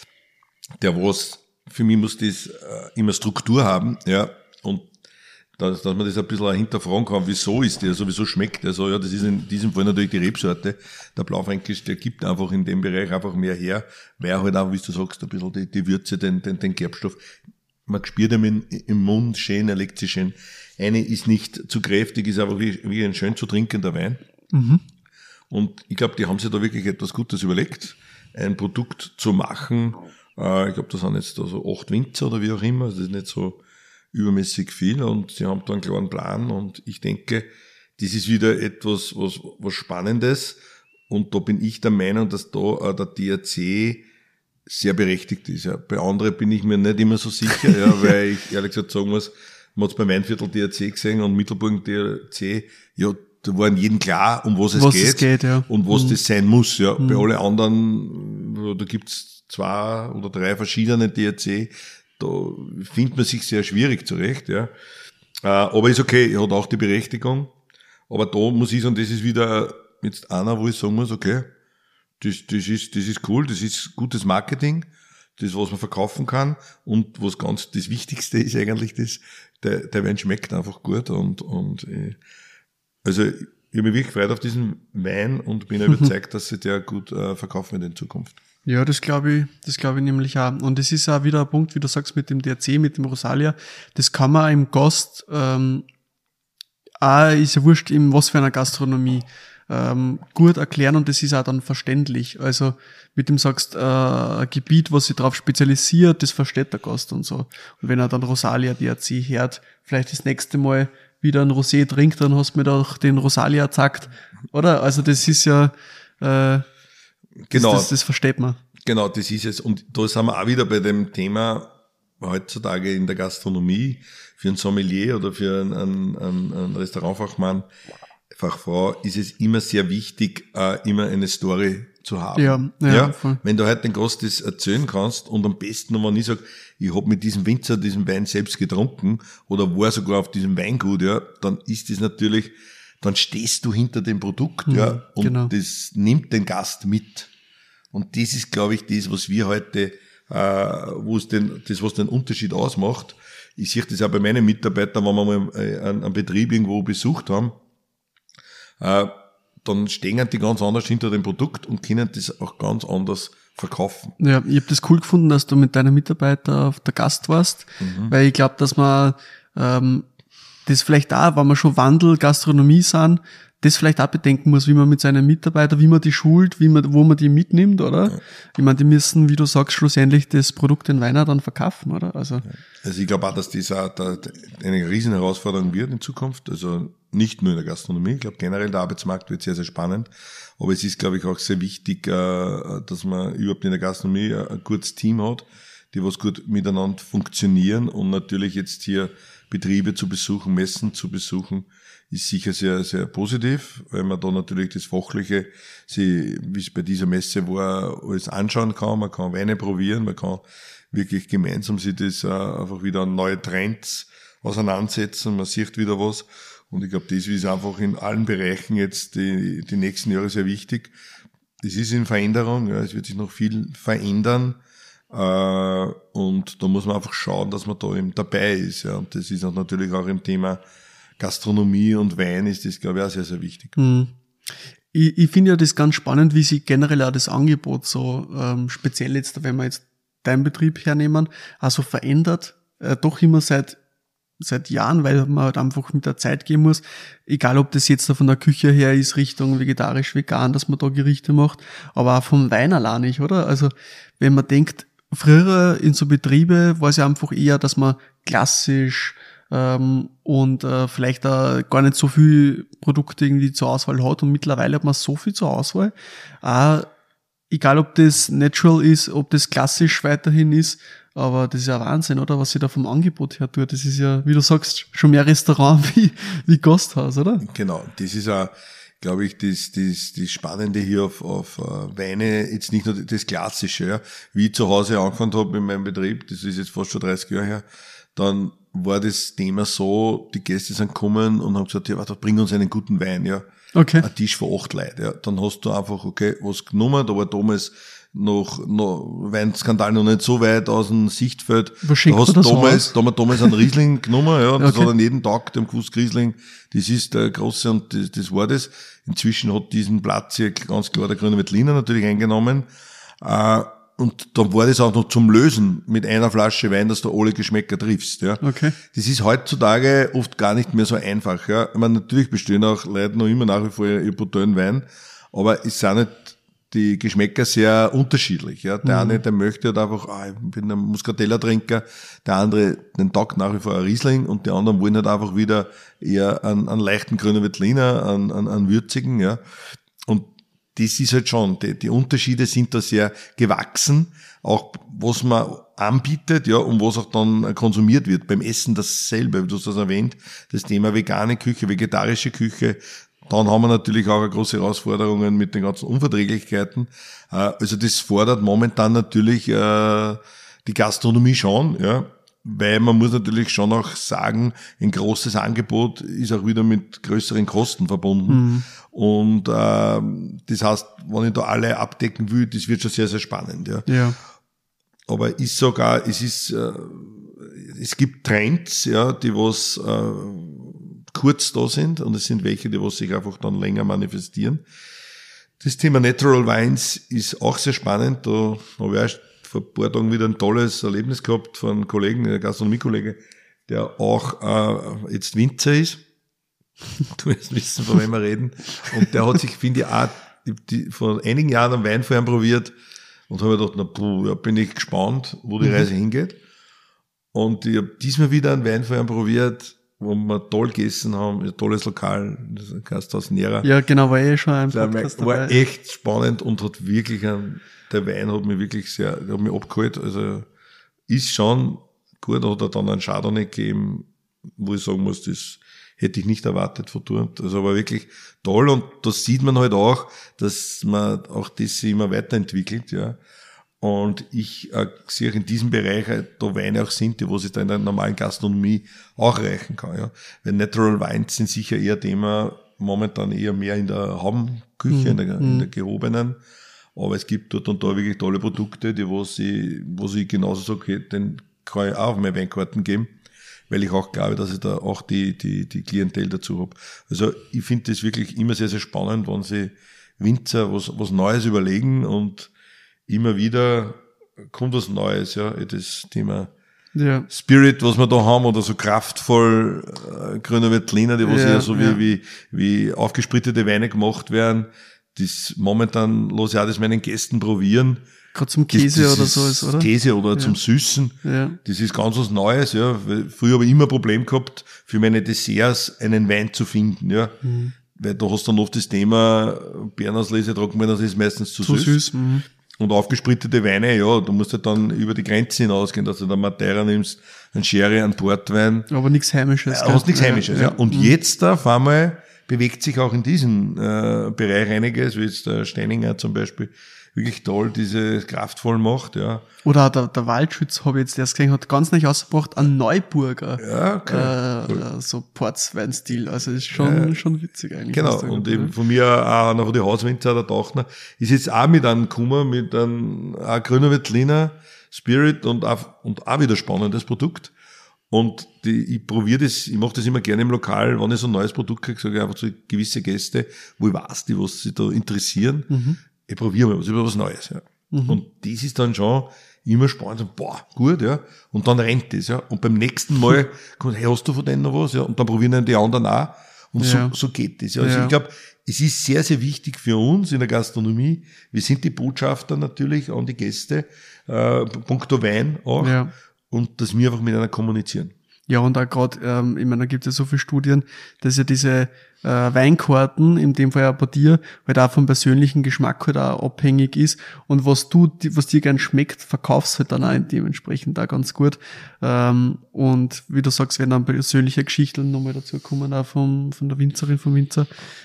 Speaker 2: der was, für mich muss das immer Struktur haben, ja, und dass, dass man das ein bisschen hinterfragen kann, wieso ist der, so wieso schmeckt der so, ja, das ist in diesem Fall natürlich die Rebsorte, der Blaufränkisch, der gibt einfach in dem Bereich einfach mehr her, weil er halt auch, wie du sagst, ein bisschen die, die Würze, den, den, den Gerbstoff, man spürt ihm im, im Mund schön, er legt sich schön, eine ist nicht zu kräftig, ist einfach wie, wie ein schön zu trinkender Wein. Mhm. Und ich glaube, die haben sich da wirklich etwas Gutes überlegt, ein Produkt zu machen. Äh, ich glaube, das sind jetzt da so acht Winzer oder wie auch immer, also das ist nicht so übermäßig viel und sie haben da einen klaren Plan und ich denke, das ist wieder etwas, was, was Spannendes und da bin ich der Meinung, dass da äh, der D H C sehr berechtigt ist. Ja. Bei anderen bin ich mir nicht immer so sicher, ja, weil ich ehrlich gesagt sagen muss, man hat es bei Weinviertel D H C gesehen und Mittelburg D H C, ja, da war in jedem klar, um was es
Speaker 1: was
Speaker 2: geht,
Speaker 1: es geht ja.
Speaker 2: und was mhm. das sein muss. Ja. Mhm. Bei allen anderen, da gibt's zwei oder drei verschiedene D H C, da findet man sich sehr schwierig zurecht. Ja. Aber ist okay, hat auch die Berechtigung. Aber da muss ich sagen, das ist wieder jetzt einer, wo ich sagen muss, okay, das, das ist, das ist cool, das ist gutes Marketing, das, was man verkaufen kann und was ganz, das Wichtigste ist eigentlich das, der, der Wein schmeckt einfach gut und, und, also, ich habe mich wirklich gefreut auf diesen Wein und bin überzeugt, dass sich der gut äh, verkaufen wird in Zukunft.
Speaker 1: Ja, das glaube ich, das glaube ich nämlich auch. Und es ist auch wieder ein Punkt, wie du sagst, mit dem D H C, mit dem Rosalia, das kann man im Gast, ähm, auch ist ja wurscht, in was für einer Gastronomie, ähm, gut erklären und das ist auch dann verständlich. Also, mit dem sagst, äh, ein Gebiet, was sich darauf spezialisiert, das versteht der Gast und so. Und wenn er dann Rosalia D H C hört, vielleicht das nächste Mal wieder ein Rosé trinkt, dann hast du mir doch den Rosalia gezeigt, oder? Also das ist ja, äh,
Speaker 2: genau,
Speaker 1: das, das, das versteht man.
Speaker 2: Genau, das ist es. Und da sind wir auch wieder bei dem Thema heutzutage in der Gastronomie, für einen Sommelier oder für einen, einen, einen Restaurantfachmann, Fachfrau, ist es immer sehr wichtig, äh, immer eine Story zu haben.
Speaker 1: Ja, ja,
Speaker 2: ja?
Speaker 1: Voll.
Speaker 2: Wenn du heute den Gast das erzählen kannst und am besten, wenn ich sage, ich habe mit diesem Winzer diesen Wein selbst getrunken oder war sogar auf diesem Weingut, ja, dann ist das natürlich, dann stehst du hinter dem Produkt, mhm, ja, und genau. das nimmt den Gast mit. Und das ist, glaube ich, das, was wir heute, äh, wo es den, das, was den Unterschied ausmacht. Ich sehe das auch bei meinen Mitarbeitern, wenn wir mal einen, einen Betrieb irgendwo besucht haben, äh, dann stehen die ganz anders hinter dem Produkt und können das auch ganz anders verkaufen.
Speaker 1: Ja, ich habe das cool gefunden, dass du mit deinen Mitarbeitern auf der Gast warst, mhm. weil ich glaube, dass man ähm, das vielleicht auch, wenn man schon Wandel, Gastronomie sind, das vielleicht auch bedenken muss, wie man mit seinen Mitarbeitern, wie man die schult, wie man, wo man die mitnimmt, oder? Ja. Ich meine, die müssen, wie du sagst, schlussendlich das Produkt den Weiner dann verkaufen, oder? Also,
Speaker 2: also ich glaube auch, dass das auch da eine riesen Herausforderung wird in Zukunft. Also nicht nur in der Gastronomie. Ich glaube generell der Arbeitsmarkt wird sehr, sehr spannend. Aber es ist, glaube ich, auch sehr wichtig, dass man überhaupt in der Gastronomie ein gutes Team hat, die was gut miteinander funktionieren, und natürlich jetzt hier Betriebe zu besuchen, Messen zu besuchen, ist sicher sehr, sehr positiv, weil man da natürlich das Fachliche, wie es bei dieser Messe war, alles anschauen kann. Man kann Weine probieren, man kann wirklich gemeinsam sich das einfach wieder an neue Trends auseinandersetzen, man sieht wieder was. Und ich glaube, das ist einfach in allen Bereichen jetzt die, die nächsten Jahre sehr wichtig. Das ist in Veränderung, ja, es wird sich noch viel verändern. Äh, und da muss man einfach schauen, dass man da eben dabei ist. Ja. Und das ist auch natürlich auch im Thema Gastronomie und Wein ist das, glaube ich, auch sehr, sehr wichtig.
Speaker 1: Hm. Ich, ich finde ja das ganz spannend, wie sich generell auch das Angebot so, ähm, speziell jetzt, wenn wir jetzt deinen Betrieb hernehmen, also verändert, äh, doch immer seit seit Jahren, weil man halt einfach mit der Zeit gehen muss, egal ob das jetzt von der Küche her ist, Richtung vegetarisch, vegan, dass man da Gerichte macht, aber auch vom Wein allein nicht, oder? Also wenn man denkt, früher in so Betriebe war es ja einfach eher, dass man klassisch ähm, und äh, vielleicht äh, gar nicht so viel Produkte irgendwie zur Auswahl hat, und mittlerweile hat man so viel zur Auswahl. Auch, egal ob das natural ist, ob das klassisch weiterhin ist, aber das ist ja Wahnsinn, oder? Was sie da vom Angebot her tut. Das ist ja, wie du sagst, schon mehr Restaurant wie, wie Gasthaus, oder?
Speaker 2: Genau. Das ist auch, glaube ich, das, das, das Spannende hier auf, auf Weine, jetzt nicht nur das Klassische, ja. Wie ich zu Hause angefangen habe in meinem Betrieb, das ist jetzt fast schon dreißig Jahre her, dann war das Thema so, die Gäste sind gekommen und haben gesagt, ja, warte, bring uns einen guten Wein, ja.
Speaker 1: Okay.
Speaker 2: Ein Tisch für acht Leute, ja. Dann hast du einfach, okay, was genommen, da war damals noch, noch Weinskandal noch nicht so weit aus dem Sichtfeld.
Speaker 1: Was schickt
Speaker 2: da hast
Speaker 1: man das
Speaker 2: damals,
Speaker 1: aus?
Speaker 2: da haben wir damals einen Riesling genommen, ja, das
Speaker 1: Okay.
Speaker 2: hat an jeden Tag, dem gewusst, Riesling, das ist der große, und das, das war das. Inzwischen hat diesen Platz hier ganz klar der Grüne Veltliner natürlich eingenommen, äh, und dann war das auch noch zum Lösen mit einer Flasche Wein, dass du alle Geschmäcker triffst, ja.
Speaker 1: Okay.
Speaker 2: Das ist heutzutage oft gar nicht mehr so einfach, ja. Ich meine, natürlich bestehen auch Leute noch immer nach wie vor ihr potenten Wein, aber es sind nicht die Geschmäcker sehr unterschiedlich, ja. Der mhm. eine, der möchte halt einfach, ah, ich bin ein Muscatella-Trinker, der andere, den taugt nach wie vor ein Riesling, und die anderen wollen halt einfach wieder eher einen, einen leichten grünen Veltliner, einen, einen, einen würzigen, ja. Und das ist halt schon, die, die Unterschiede sind da sehr gewachsen, auch was man anbietet, ja, und was auch dann konsumiert wird. Beim Essen dasselbe, du hast das erwähnt, das Thema vegane Küche, vegetarische Küche. Dann haben wir natürlich auch eine große Herausforderungen mit den ganzen Unverträglichkeiten. Also das fordert momentan natürlich die Gastronomie schon, ja, weil man muss natürlich schon auch sagen, ein großes Angebot ist auch wieder mit größeren Kosten verbunden. Mhm. Und äh, das heißt, wenn ich da alle abdecken will, das wird schon sehr, sehr spannend. Ja.
Speaker 1: Ja.
Speaker 2: Aber ist sogar, es ist, äh, es gibt Trends, ja, die was äh, kurz da sind, und es sind welche, die was sich einfach dann länger manifestieren. Das Thema Natural Wines ist auch sehr spannend. Da habe ich erst vor ein paar Tagen wieder ein tolles Erlebnis gehabt von einem Kollegen, einem Gastronomiekollege, der auch äh, jetzt Winzer ist. Du wirst wissen, von wem wir reden. Und der hat sich, finde ich, auch die, vor einigen Jahren einen Wein vorher probiert, und habe mir gedacht, na, puh, ja, bin ich gespannt, wo die Reise mhm. hingeht. Und ich habe diesmal wieder einen Wein vorher probiert, wo wir toll gegessen haben, ein tolles Lokal, das Gasthaus Nera.
Speaker 1: Ja, genau, war eh schon ein Podcast
Speaker 2: war
Speaker 1: dabei.
Speaker 2: echt spannend und hat wirklich ein, der Wein hat mich wirklich sehr, der hat mich abgeholt, also ist schon gut, hat er dann einen Chardonnay gegeben, wo ich sagen muss, das hätte ich nicht erwartet von dort. Also war wirklich toll, und das sieht man halt auch, dass man auch das sich immer weiterentwickelt, ja. Und ich äh, sehe auch in diesem Bereich halt, da Weine auch sind, die was ich da in der normalen Gastronomie auch erreichen kann, ja. Weil Natural Wines sind sicher eher Thema momentan eher mehr in der Haubenküche, mm, in, der, mm. in der gehobenen. aber es gibt dort und da wirklich tolle Produkte, die wo ich, wo ich genauso sage, okay, den kann ich auch auf meine Weinkarten geben, weil ich auch glaube, dass ich da auch die, die, die Klientel dazu habe. Also ich finde das wirklich immer sehr, sehr spannend, wenn sie Winzer was, was Neues überlegen und immer wieder kommt was Neues, ja, das Thema
Speaker 1: ja.
Speaker 2: Spirit, was wir da haben, oder so kraftvoll äh, grüner Veltliner, die was
Speaker 1: ja,
Speaker 2: ja so
Speaker 1: ja.
Speaker 2: wie, wie, wie aufgesprittete Weine gemacht werden, das momentan lasse ich auch das meinen Gästen probieren.
Speaker 1: Gerade zum Käse
Speaker 2: das, das
Speaker 1: oder so ist, oder?
Speaker 2: Käse oder
Speaker 1: ja.
Speaker 2: zum Süßen.
Speaker 1: Ja.
Speaker 2: Das ist ganz was Neues, ja. Weil früher habe ich immer ein Problem gehabt, für meine Desserts einen Wein zu finden, ja. Mhm. Weil da hast du dann oft das Thema, Bernauslese, Trockenwein, das ist meistens zu,
Speaker 1: zu
Speaker 2: süß.
Speaker 1: süß. Mhm.
Speaker 2: Und aufgesprittete Weine, ja, du musst halt dann über die Grenze hinausgehen, dass du da Madeira nimmst, einen Sherry, einen Portwein.
Speaker 1: Aber nichts Heimisches.
Speaker 2: Ja, hast nichts Heimisches, ja. ja. Und
Speaker 1: mhm.
Speaker 2: jetzt auf einmal bewegt sich auch in diesem äh, Bereich einiges, wie jetzt der Steininger zum Beispiel wirklich toll diese kraftvoll macht, ja.
Speaker 1: Oder auch der, der Waldschütz, habe ich jetzt erst gesehen, hat ganz nicht ausgebracht, ein Neuburger,
Speaker 2: ja, okay.
Speaker 1: äh, cool. So Portswein-Stil, also ist schon,
Speaker 2: ja.
Speaker 1: schon witzig eigentlich.
Speaker 2: Genau, und eben hat. Von mir auch einer von den Hauswinzer, der Tauchner, ist jetzt auch mit einem Kummer, mit einem auch grüner Veltliner, Spirit und auch, und auch wieder spannendes Produkt. Und die, ich probiere das, ich mache das immer gerne im Lokal, wenn ich so ein neues Produkt kriege, sage ich einfach zu gewisse Gäste, wo ich weiß, die was sich da interessieren, mhm. ich probiere mal was, über was Neues, ja. Mhm. Und das ist dann schon immer spannend, so, boah, gut, ja. Und dann rennt das, ja. Und beim nächsten Mal kommt, hey, hast du von denen noch was, ja. Und dann probieren dann die anderen auch. Und ja. so, so geht das, ja. Also ja. ich glaube, es ist sehr, sehr wichtig für uns in der Gastronomie. Wir sind die Botschafter natürlich an die Gäste, äh, punkto Wein auch. Ja. Und dass wir einfach miteinander kommunizieren.
Speaker 1: Ja, und auch gerade, ähm, ich meine, da gibt es ja so viele Studien, dass ja diese äh, Weinkarten, in dem Fall ja bei dir, halt auch vom persönlichen Geschmack halt auch abhängig ist. Und was du, was dir gern schmeckt, verkaufst halt dann auch dementsprechend auch ganz gut. Ähm, und wie du sagst, wenn dann persönliche Geschichten nochmal dazu kommen, auch vom, von der Winzerin, vom Winzer,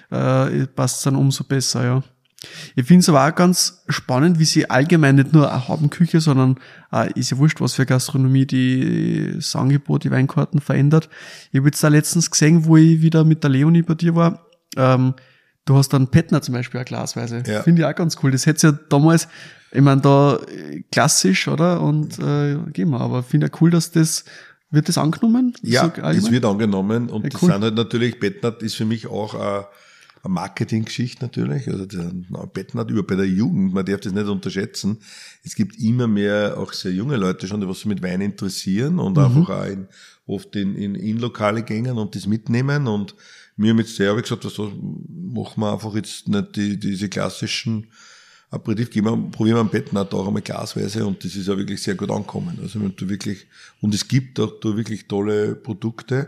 Speaker 1: äh, passt es dann umso besser, ja. Ich finde es aber auch ganz spannend, wie sie allgemein nicht nur eine Haubenküche, sondern äh, ist ja wurscht, was für Gastronomie die das Angebot, die Weinkarten verändert. Ich habe jetzt da letztens gesehen, wo ich wieder mit der Leonie bei dir war, ähm, du hast dann Pettner zum Beispiel eine Glasweise. Ja. Finde ich auch ganz cool. Das hätte ja damals, ich meine, da klassisch, oder? Und äh, gehen wir, aber finde ich cool, dass das, wird das angenommen?
Speaker 2: Ja, so es wird angenommen und ja, das
Speaker 1: cool.
Speaker 2: sind halt natürlich, Pettner ist für mich auch äh, eine Marketinggeschichte natürlich, also der Bettnat über bei der Jugend, man darf das nicht unterschätzen. Es gibt immer mehr auch sehr junge Leute schon, die was sich mit Wein interessieren und mhm. einfach auch in, oft in, in, in Lokale gehen und das mitnehmen. Und mir haben jetzt selber gesagt, was machen wir einfach jetzt nicht die, diese klassischen Aperitif, gehen wir, probieren wir am Bettnat auch einmal glasweise und das ist ja wirklich sehr gut angekommen. Also wenn du wirklich, und es gibt auch da wirklich tolle Produkte.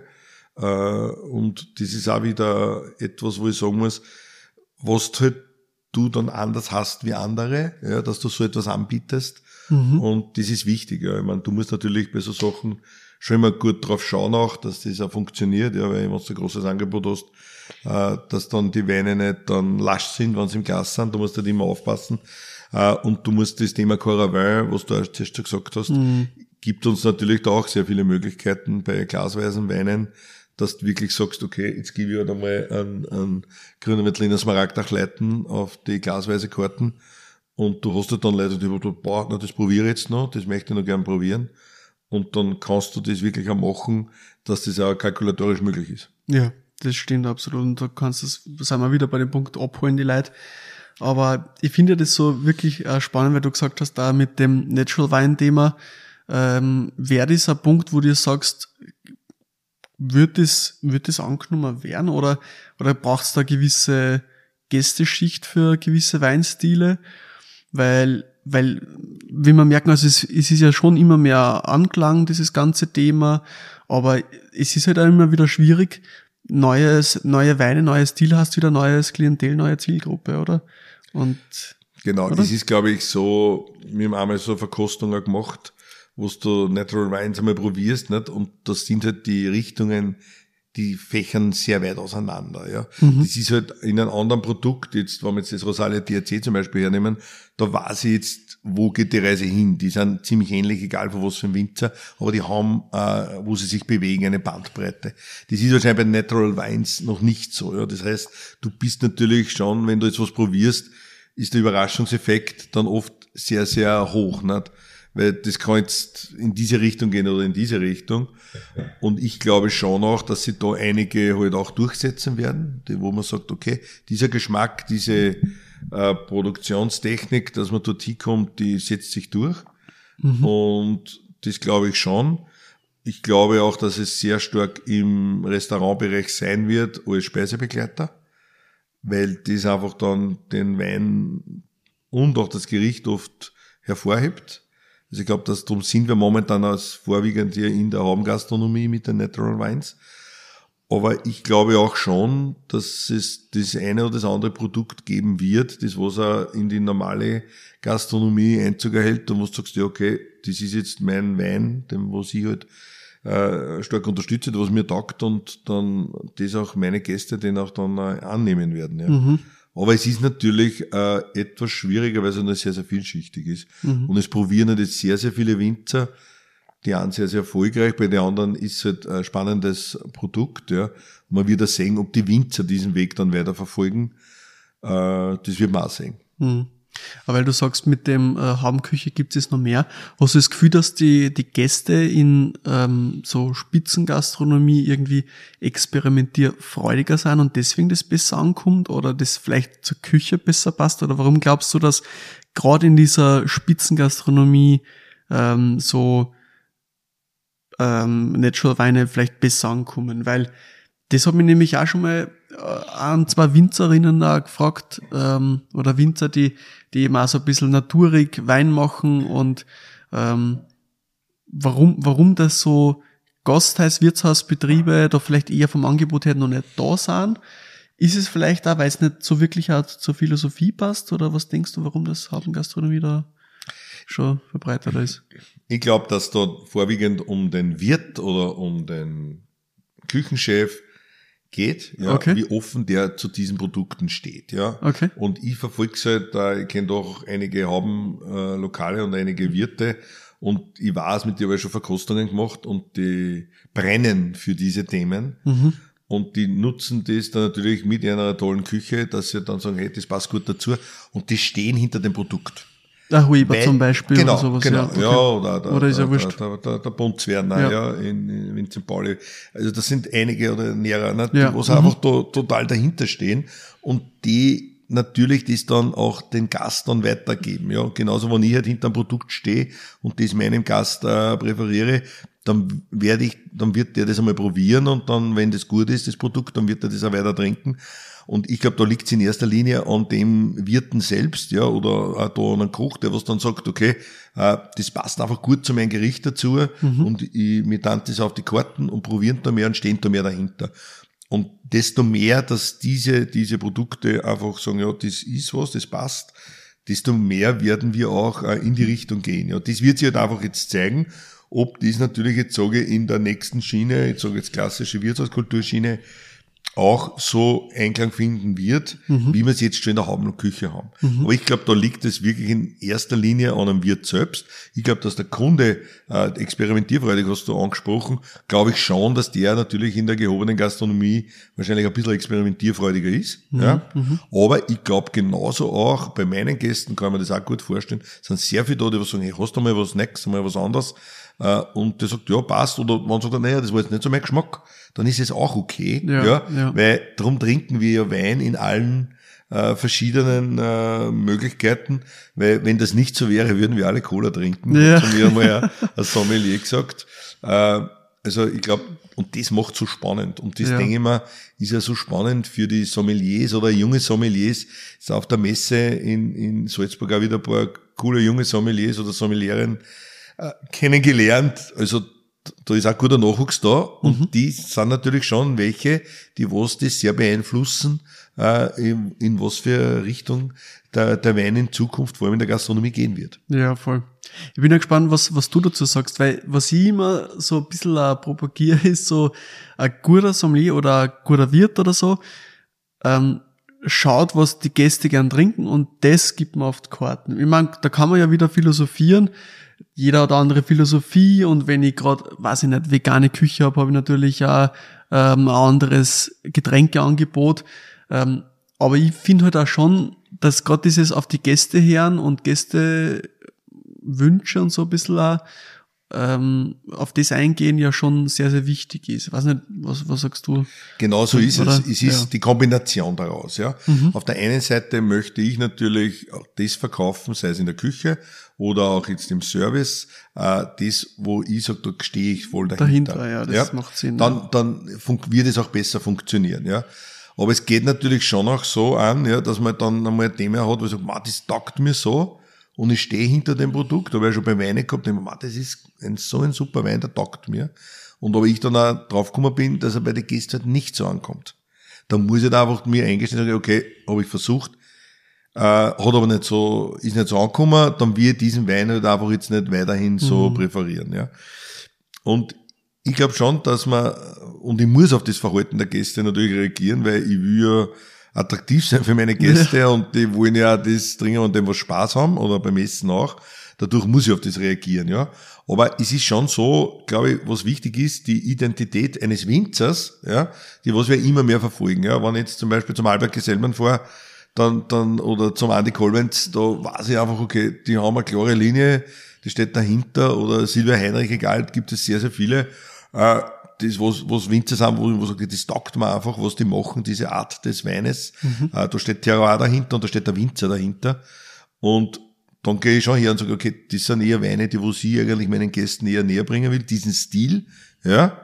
Speaker 2: Und das ist auch wieder etwas, wo ich sagen muss, was halt du dann anders hast wie andere, ja, dass du so etwas anbietest. Mhm. Und das ist wichtig. Ja. Ich meine, du musst natürlich bei so Sachen schon immer gut drauf schauen auch, dass das auch funktioniert, ja, weil wenn du ein großes Angebot hast, äh, dass dann die Weine nicht dann lasch sind, wenn sie im Glas sind. Du musst halt immer aufpassen. Äh, und du musst das Thema Coravin, was du erst schon gesagt hast, mhm. gibt uns natürlich da auch sehr viele Möglichkeiten bei glasweisen Weinen, dass du wirklich sagst, okay, jetzt gebe ich halt einmal einen, einen grünen Veltliner Smaragdach leiten auf die glasweise Karten und du hast halt dann Leute, die sagen, boah, na, das probiere ich jetzt noch, das möchte ich noch gern probieren und dann kannst du das wirklich auch machen, dass das auch kalkulatorisch möglich ist.
Speaker 1: Ja, das stimmt absolut und da kannst du, da sind wir wieder bei dem Punkt, abholen die Leute. Aber ich finde das so wirklich äh, spannend, weil du gesagt hast, da mit dem Natural Wine Thema, ähm, wäre das ein Punkt, wo du sagst, wird das, wird das angenommen werden oder, oder braucht es da gewisse Gästeschicht für gewisse Weinstile? Weil, weil, wie man merkt, also es, es ist ja schon immer mehr Anklang, dieses ganze Thema, aber es ist halt auch immer wieder schwierig, neues, neue Weine, neue Stile hast wieder neues Klientel, neue Zielgruppe, oder? Und,
Speaker 2: genau,
Speaker 1: oder?
Speaker 2: Das ist, glaube ich, so, wir haben einmal so eine Verkostung auch gemacht, wo du Natural Wines einmal probierst, nicht? Und das sind halt die Richtungen, die fächern sehr weit auseinander, ja. Mhm. Das ist halt in einem anderen Produkt, jetzt, wenn wir jetzt das Rosalia D R C zum Beispiel hernehmen, da weiß ich jetzt, wo geht die Reise hin. Die sind ziemlich ähnlich, egal von was für ein Winzer, aber die haben, äh, wo sie sich bewegen, eine Bandbreite. Das ist wahrscheinlich bei Natural Wines noch nicht so, ja. Das heißt, du bist natürlich schon, wenn du jetzt was probierst, ist der Überraschungseffekt dann oft sehr, sehr hoch, nicht? Weil das kann jetzt in diese Richtung gehen oder in diese Richtung. Und ich glaube schon auch, dass sie da einige halt auch durchsetzen werden, die, wo man sagt, okay, dieser Geschmack, diese äh, Produktionstechnik, dass man dort hinkommt, die setzt sich durch. Mhm. Und das glaube ich schon. Ich glaube auch, dass es sehr stark im Restaurantbereich sein wird als Speisebegleiter, weil das einfach dann den Wein und auch das Gericht oft hervorhebt. Also ich glaube, dass darum sind wir momentan als vorwiegend hier in der Raumgastronomie mit den Natural Wines. Aber ich glaube auch schon, dass es das eine oder das andere Produkt geben wird, das was auch in die normale Gastronomie Einzug erhält und wo du sagst, ja okay, das ist jetzt mein Wein, dem was ich halt äh, stark unterstütze, was mir taugt und dann das auch meine Gäste den auch dann äh, annehmen werden. Ja. Mhm. Aber es ist natürlich äh, etwas schwieriger, weil es noch sehr, sehr vielschichtig ist. Mhm. Und es probieren halt jetzt sehr, sehr viele Winzer. Die einen sehr, sehr erfolgreich, bei den anderen ist es halt ein spannendes Produkt. Ja. Und man wird auch sehen, ob die Winzer diesen Weg dann weiter verfolgen. Äh, das wird man auch sehen.
Speaker 1: Mhm. Aber weil du sagst, mit dem äh, Haubenküche gibt es noch mehr. Hast du das Gefühl, dass die die Gäste in ähm, so Spitzengastronomie irgendwie experimentierfreudiger sein und deswegen das besser ankommt oder das vielleicht zur Küche besser passt? Oder warum glaubst du, dass gerade in dieser Spitzengastronomie ähm, so ähm, Natural Weine vielleicht besser ankommen? Weil das hat mich nämlich auch schon mal äh, an zwei Winzerinnen auch gefragt, ähm, oder Winzer, die die eben auch so ein bisschen naturig Wein machen und ähm, warum warum das so Gasthaus, Wirtshausbetriebe da vielleicht eher vom Angebot her noch nicht da sind. Ist es vielleicht auch, weil es nicht so wirklich auch zur Philosophie passt oder was denkst du, warum das Haubengastronomie da schon verbreiteter ist?
Speaker 2: Ich glaube, dass da vorwiegend um den Wirt oder um den Küchenchef geht, ja, okay. Wie offen der zu diesen Produkten steht, ja.
Speaker 1: Okay.
Speaker 2: Und ich verfolge es halt, da ich kenne doch einige haben äh, Lokale und einige Wirte und ich weiß, mit denen habe ich schon Verkostungen gemacht und die brennen für diese Themen. Mhm. Und die nutzen das dann natürlich mit einer tollen Küche, dass sie dann sagen, hey, das passt gut dazu. Und die stehen hinter dem Produkt.
Speaker 1: Der Huber Weil, zum Beispiel
Speaker 2: genau,
Speaker 1: oder sowas.
Speaker 2: Genau, ja, okay. ja oder, der,
Speaker 1: oder ist
Speaker 2: der,
Speaker 1: ja wurscht.
Speaker 2: Der, der, der Buntswerner, ja, ja in, in Vincent Pauli. Also das sind einige oder mehrere, ne, die
Speaker 1: ja.
Speaker 2: was
Speaker 1: mhm.
Speaker 2: einfach to, total dahinter stehen und die natürlich das dann auch den Gast dann weitergeben. Ja, genauso, wenn ich halt hinter einem Produkt stehe und das meinem Gast äh, präferiere, dann werde ich, dann wird der das einmal probieren und dann, wenn das gut ist, das Produkt, dann wird er das auch weiter trinken. Und ich glaube, da liegt es in erster Linie an dem Wirten selbst, ja, oder auch da an einem Koch, der was dann sagt, okay, äh, das passt einfach gut zu meinem Gericht dazu mhm. und ich, mir dann das auf die Karten und probieren da mehr und stehen da mehr dahinter. Und desto mehr, dass diese, diese Produkte einfach sagen, ja, das ist was, das passt, desto mehr werden wir auch äh, in die Richtung gehen. Ja, das wird sich halt einfach jetzt zeigen, ob das natürlich jetzt sage in der nächsten Schiene, jetzt sage ich jetzt klassische Wirtshauskulturschiene, auch so Einklang finden wird, mhm. wie wir es jetzt schon in der Haubenküche haben. Mhm. Aber ich glaube, da liegt es wirklich in erster Linie an einem Wirt selbst. Ich glaube, dass der Kunde äh, experimentierfreudig, hast du angesprochen, glaube ich schon, dass der natürlich in der gehobenen Gastronomie wahrscheinlich ein bisschen experimentierfreudiger ist. Mhm. Ja? Mhm. Aber ich glaube genauso auch, bei meinen Gästen kann man das auch gut vorstellen, sind sehr viele da, die sagen, hey, hast du mal was Neues, mal was anderes? Und der sagt, ja, passt. Oder man sagt, naja, das war jetzt nicht so mein Geschmack. Dann ist es auch okay. Ja, ja, ja. Weil darum trinken wir ja Wein in allen äh, verschiedenen äh, Möglichkeiten. Weil wenn das nicht so wäre, würden wir alle Cola trinken. Ja. Das hat mir einmal ein Sommelier gesagt. Äh, also ich glaube, und das macht so spannend. Und das, ja. denke ich mal, ist ja so spannend für die Sommeliers oder junge Sommeliers. Ist auf der Messe in, in Salzburg auch wieder ein paar coole junge Sommeliers oder Sommelierinnen kennengelernt, also da ist auch guter Nachwuchs da und mhm. die sind natürlich schon welche, die was das sehr beeinflussen, äh, in, in was für Richtung der, der Wein in Zukunft, vor allem in der Gastronomie, gehen wird.
Speaker 1: Ja, voll. Ich bin ja gespannt, was, was du dazu sagst, weil was ich immer so ein bisschen uh, propagiere, ist so ein guter Sommelier oder ein guter Wirt oder so, ähm, schaut, was die Gäste gern trinken und das gibt man auf die Karten. Ich meine, da kann man ja wieder philosophieren, jeder hat eine andere Philosophie und wenn ich gerade, weiß ich nicht, vegane Küche habe, habe ich natürlich auch ähm, ein anderes Getränkeangebot. Ähm, aber ich finde halt auch schon, dass gerade dieses auf die Gäste hören und Gästewünsche und so ein bisschen auch, ähm, auf das eingehen ja schon sehr, sehr wichtig ist. Ich weiß nicht, was, was sagst du?
Speaker 2: Genau so ist
Speaker 1: Oder?
Speaker 2: es. Es ist
Speaker 1: Ja.
Speaker 2: die Kombination daraus, ja. Mhm. Auf der einen Seite möchte ich natürlich das verkaufen, sei es in der Küche oder auch jetzt im Service, äh, das, wo ich sage, da stehe ich voll dahinter.
Speaker 1: Dahinter, ja, das
Speaker 2: ja?
Speaker 1: macht Sinn.
Speaker 2: Dann,
Speaker 1: ja.
Speaker 2: dann fun- wird es auch besser funktionieren, ja. Aber es geht natürlich schon auch so an, ja, dass man dann einmal ein Thema hat, wo ich sage, man, das taugt mir so, und ich stehe hinter dem Produkt, da habe ich schon bei Weine gehabt, und ich meine, das ist ein, so ein super Wein, der taugt mir. Und aber ich dann auch draufgekommen bin, dass er bei den Gästen halt nicht so ankommt. Dann muss ich da einfach mir eingestehen und sagen, okay, habe ich versucht, äh, hat aber nicht so, ist nicht so angekommen, dann will ich diesen Wein halt einfach jetzt nicht weiterhin so mhm. präferieren, ja. Und ich glaube schon, dass man, und ich muss auf das Verhalten der Gäste natürlich reagieren, weil ich will ja attraktiv sein für meine Gäste ja. und die wollen ja das trinken und dem was Spaß haben oder beim Essen auch. Dadurch muss ich auf das reagieren, ja. Aber es ist schon so, glaube ich, was wichtig ist, die Identität eines Winzers, ja, die was wir immer mehr verfolgen, ja. Wenn ich jetzt zum Beispiel zum Albert Gesellmann fahre, dann, dann, oder zum Andy Kollwentz, da weiß ich einfach, okay, die haben eine klare Linie, die steht dahinter, oder Silvia Heinrich, egal, gibt es sehr, sehr viele, äh, das, was, was Winzer sind, wo ich sage, das taugt mir einfach, was die machen, diese Art des Weines. Mhm. Äh, da steht Terroir dahinter und da steht der Winzer dahinter. Und dann gehe ich schon her und sage, okay, das sind eher Weine, die, wo ich eigentlich meinen Gästen eher näher bringen will, diesen Stil, ja.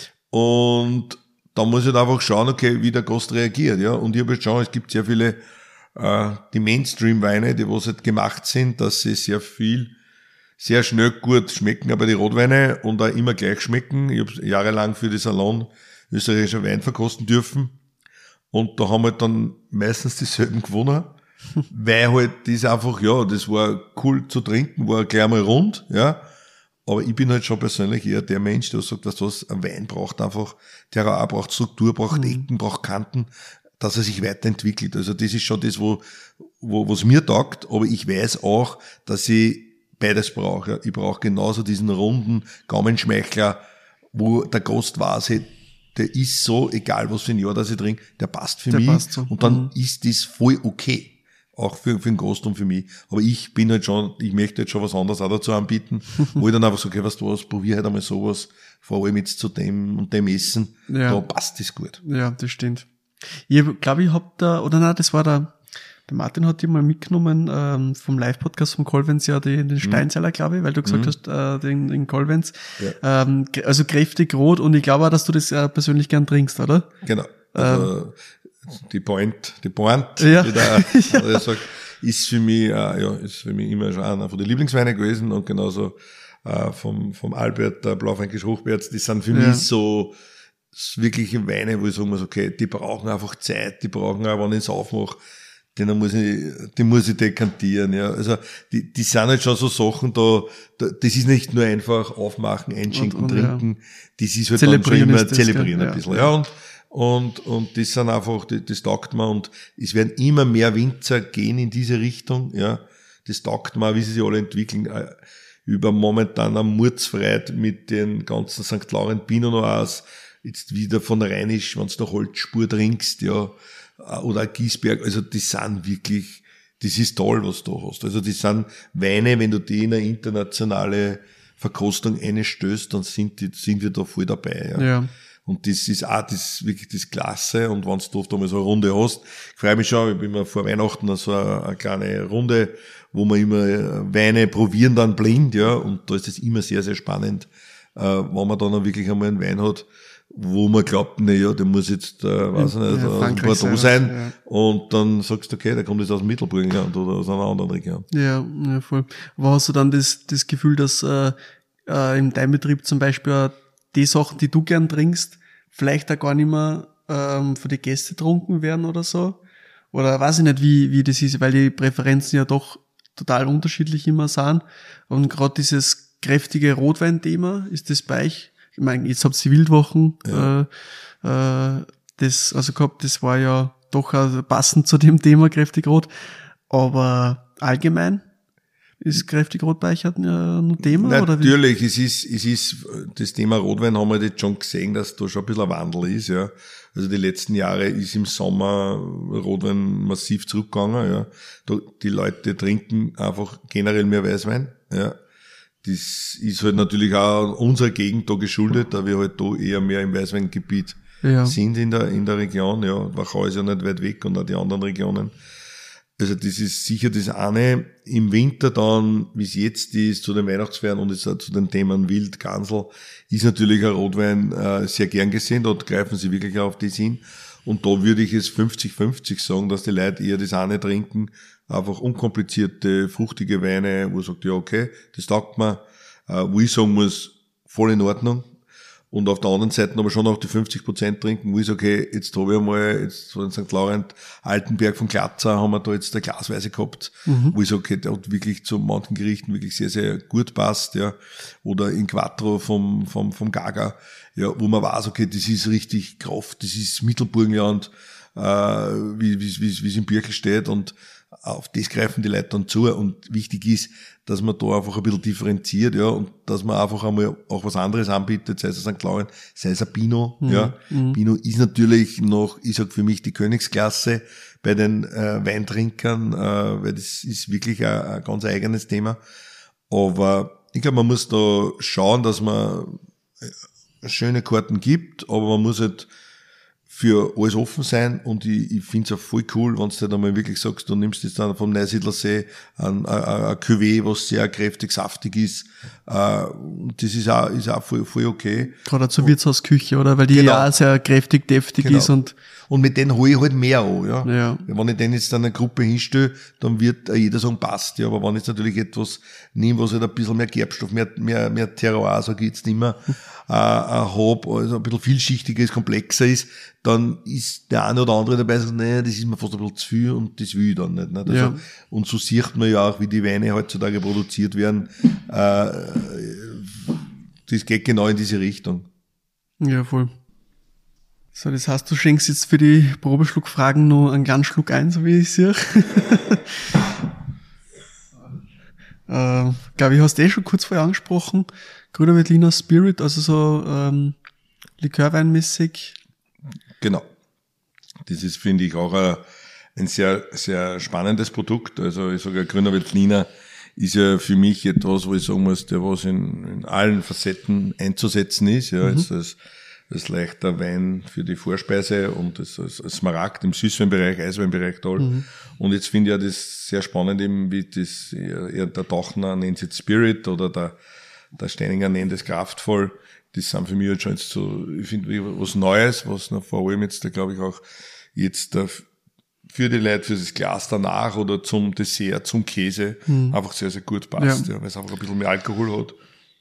Speaker 2: Und dann muss ich halt einfach schauen, okay, wie der Gast reagiert, ja. Und ich habe jetzt schon, es gibt sehr viele, äh, die Mainstream-Weine, die was halt gemacht sind, dass sie sehr viel sehr schnell gut schmecken, aber die Rotweine und auch immer gleich schmecken. Ich habe jahrelang für die Salon österreichischer Wein verkosten dürfen und da haben halt dann meistens dieselben gewonnen, weil halt das einfach, ja, das war cool zu trinken, war gleich mal rund, ja, aber ich bin halt schon persönlich eher der Mensch, der sagt, dass was, ein Wein braucht einfach, Terroir braucht Struktur, braucht mhm. Ecken, braucht Kanten, dass er sich weiterentwickelt. Also das ist schon das, wo, wo, was mir taugt, aber ich weiß auch, dass ich beides brauche. Ich brauche genauso diesen runden Gaumenschmeichler, wo der Gast weiß, hey, der ist so, egal was für ein Jahr das ich trinke, der passt für der mich. Passt so. Und dann mhm. ist das voll okay. Auch für, für den Gast und für mich. Aber ich bin halt schon, ich möchte jetzt schon was anderes auch dazu anbieten, wo ich dann einfach so, okay, weißt du was, probier halt einmal sowas, vor allem jetzt zu dem und dem Essen, ja. Da passt das gut.
Speaker 1: Ja, das stimmt. Ich glaube, ich hab da, oder nein, das war der, der Martin hat die mal mitgenommen ähm, vom Live-Podcast von Kollwentz, ja, die, den Steinzeller, mhm. glaube ich, weil du gesagt mhm. hast, äh, den, den Kollwentz. Ja. Ähm, also kräftig rot, und ich glaube auch, dass du das äh, persönlich gern trinkst, oder?
Speaker 2: Genau. Also, ähm, die Point, die Point,
Speaker 1: ja.
Speaker 2: wie der andere sagt, ist für mich, äh, ja, ist für mich immer schon einer von den Lieblingsweinen gewesen, und genauso äh, vom, vom Albert, der Blaufränkisch Hochberz, die sind für ja. mich so wirkliche Weine, wo ich sagen muss, okay, die brauchen einfach Zeit, die brauchen auch, wenn ich es aufmache, den muss ich, den muss ich dekantieren, ja. Also, die, die sind halt schon so Sachen da, da das ist nicht nur einfach aufmachen, einschenken, und, und, trinken, ja. Das ist halt
Speaker 1: zelebrieren
Speaker 2: dann schon immer
Speaker 1: das,
Speaker 2: zelebrieren
Speaker 1: ja.
Speaker 2: ein bisschen, ja. Und, und, und das sind einfach, das, das taugt mir, und es werden immer mehr Winzer gehen in diese Richtung, ja. Das taugt mir, wie sie sich alle entwickeln, über momentan am Murzfreit mit den ganzen Sankt Laurent Pinot Noirs, jetzt wieder von Rheinisch, wenn du da Holzspur trinkst, ja, oder Giesberg, also die sind wirklich, das ist toll, was du da hast. Also die sind Weine, wenn du die in eine internationale Verkostung einstößt, dann sind die, sind wir da voll dabei, ja. Ja. Und das ist auch das, wirklich das Klasse, und wenn du oft einmal so eine Runde hast, ich freue mich schon, ich bin immer vor Weihnachten so eine, eine kleine Runde, wo wir immer Weine probieren, dann blind, ja, und da ist es immer sehr, sehr spannend, äh, wenn man dann auch wirklich einmal einen Wein hat, wo man glaubt, na ja, der muss jetzt, äh, weiß ich nicht, ja, aus dem Bordeaux sein, ja. Und dann sagst du, okay, der kommt jetzt aus dem Mittelburgenland oder aus einer anderen Region.
Speaker 1: Ja, ja, voll. Aber hast du dann das, das Gefühl, dass äh, äh, in deinem Betrieb zum Beispiel die Sachen, die du gern trinkst, vielleicht auch gar nicht mehr ähm, für die Gäste getrunken werden oder so? Oder weiß ich nicht, wie, wie das ist, weil die Präferenzen ja doch total unterschiedlich immer sind. Und gerade dieses kräftige Rotwein-Thema, ist das bei euch? Ich meine, jetzt habt ihr Wildwochen, ja. äh, äh, das, also gehabt, das war ja doch also passend zu dem Thema, kräftig rot. Aber allgemein? Ist kräftig rot bei euch ein Thema?
Speaker 2: Natürlich,
Speaker 1: oder wie?
Speaker 2: es ist, es ist, das Thema Rotwein haben wir jetzt schon gesehen, dass da schon ein bisschen ein Wandel ist, ja. Also die letzten Jahre ist im Sommer Rotwein massiv zurückgegangen, ja. Da, die Leute trinken einfach generell mehr Weißwein, ja. Das ist halt natürlich auch unserer Gegend da geschuldet, da wir halt da eher mehr im Weißweingebiet ja. sind in der, in der Region, ja. Wachau ist ja nicht weit weg und auch die anderen Regionen. Also das ist sicher das eine. Im Winter dann, wie es jetzt ist, zu den Weihnachtsfeiern und jetzt auch zu den Themen Wild, Gansel, ist natürlich ein Rotwein äh, sehr gern gesehen. Dort greifen sie wirklich auf das hin. Und da würde ich es fünfzig fünfzig sagen, dass die Leute eher das eine trinken, einfach unkomplizierte, fruchtige Weine, wo man sagt, ja okay, das taugt mir, äh, wo ich sagen muss, voll in Ordnung. Und auf der anderen Seite aber schon auch die fünfzig Prozent trinken, wo ich sage, okay, jetzt habe ich einmal, jetzt so in Sankt Laurent, Altenberg von Glatzer, haben wir da jetzt eine Glasweise gehabt, mhm. wo ich sage, okay, der hat wirklich zu manchen Gerichten wirklich sehr, sehr gut passt, ja. Oder in Quattro vom, vom, vom Gaga, ja, wo man weiß, okay, das ist richtig Kraft, das ist Mittelburgenland, äh, wie, wie, wie, wie es im Birkel steht, und auf das greifen die Leute dann zu. Und wichtig ist, dass man da einfach ein bisschen differenziert, ja, und dass man einfach einmal auch was anderes anbietet, sei es ein Sankt Laurent, sei es ein Pinot, mhm. ja. Mhm. Pinot ist natürlich noch, ich sag für mich die Königsklasse bei den äh, Weintrinkern, äh, weil das ist wirklich ein, ein ganz eigenes Thema. Aber ich glaube, man muss da schauen, dass man schöne Karten gibt, aber man muss halt für alles offen sein, und ich, ich finde es auch voll cool, wenn du dann einmal wirklich sagst, du nimmst jetzt dann vom Neusiedlersee ein, ein, ein Cuvée, was sehr kräftig, saftig ist. Äh, das ist auch, ist auch voll, voll okay.
Speaker 1: Gerade zur Wirtshausküche, oder? Weil die genau. ja auch sehr kräftig, deftig genau. ist. Und
Speaker 2: und mit denen hole ich halt mehr an, ja.
Speaker 1: ja.
Speaker 2: Wenn ich den jetzt dann eine Gruppe hinstelle, dann wird jeder sagen, passt, ja. Aber wenn ich jetzt natürlich etwas nehme, was halt ein bisschen mehr Gerbstoff, mehr, mehr, mehr Terroir, sag ich jetzt nicht mehr, äh, hab, also ein bisschen vielschichtiger ist, komplexer ist, dann ist der eine oder andere dabei, sagt, naja, das ist mir fast ein bisschen zu viel, und das will ich dann nicht, nicht? Also,
Speaker 1: ja.
Speaker 2: Und so sieht man ja auch, wie die Weine heutzutage produziert werden, äh, das geht genau in diese Richtung.
Speaker 1: Ja, voll. So, das heißt, du schenkst jetzt für die Probeschluckfragen nur einen kleinen Schluck ein, so wie ich sehe. äh, glaube ich, hast du eh schon kurz vorher angesprochen. Grüner Veltliner Spirit, also so ähm, Likörweinmäßig.
Speaker 2: Genau. Das ist, finde ich, auch ein, ein sehr, sehr spannendes Produkt. Also ich sage, Grüner Veltliner ist ja für mich etwas, wo ich sagen muss, der was in, in allen Facetten einzusetzen ist. Ja, mhm. jetzt als Das leichter Wein für die Vorspeise und das als Smaragd im Süßweinbereich, Eisweinbereich toll. Mhm. Und jetzt finde ich ja das sehr spannend, eben wie das, eher der Tauchner nennt es jetzt Spirit oder der, der Steininger nennt es kraftvoll. Das sind für mich jetzt schon jetzt so, ich finde, was Neues, was noch vor allem jetzt, da glaube ich auch jetzt für die Leute, für das Glas danach oder zum Dessert, zum Käse, mhm. einfach sehr, sehr gut passt, ja. Ja, weil es einfach ein bisschen mehr Alkohol hat.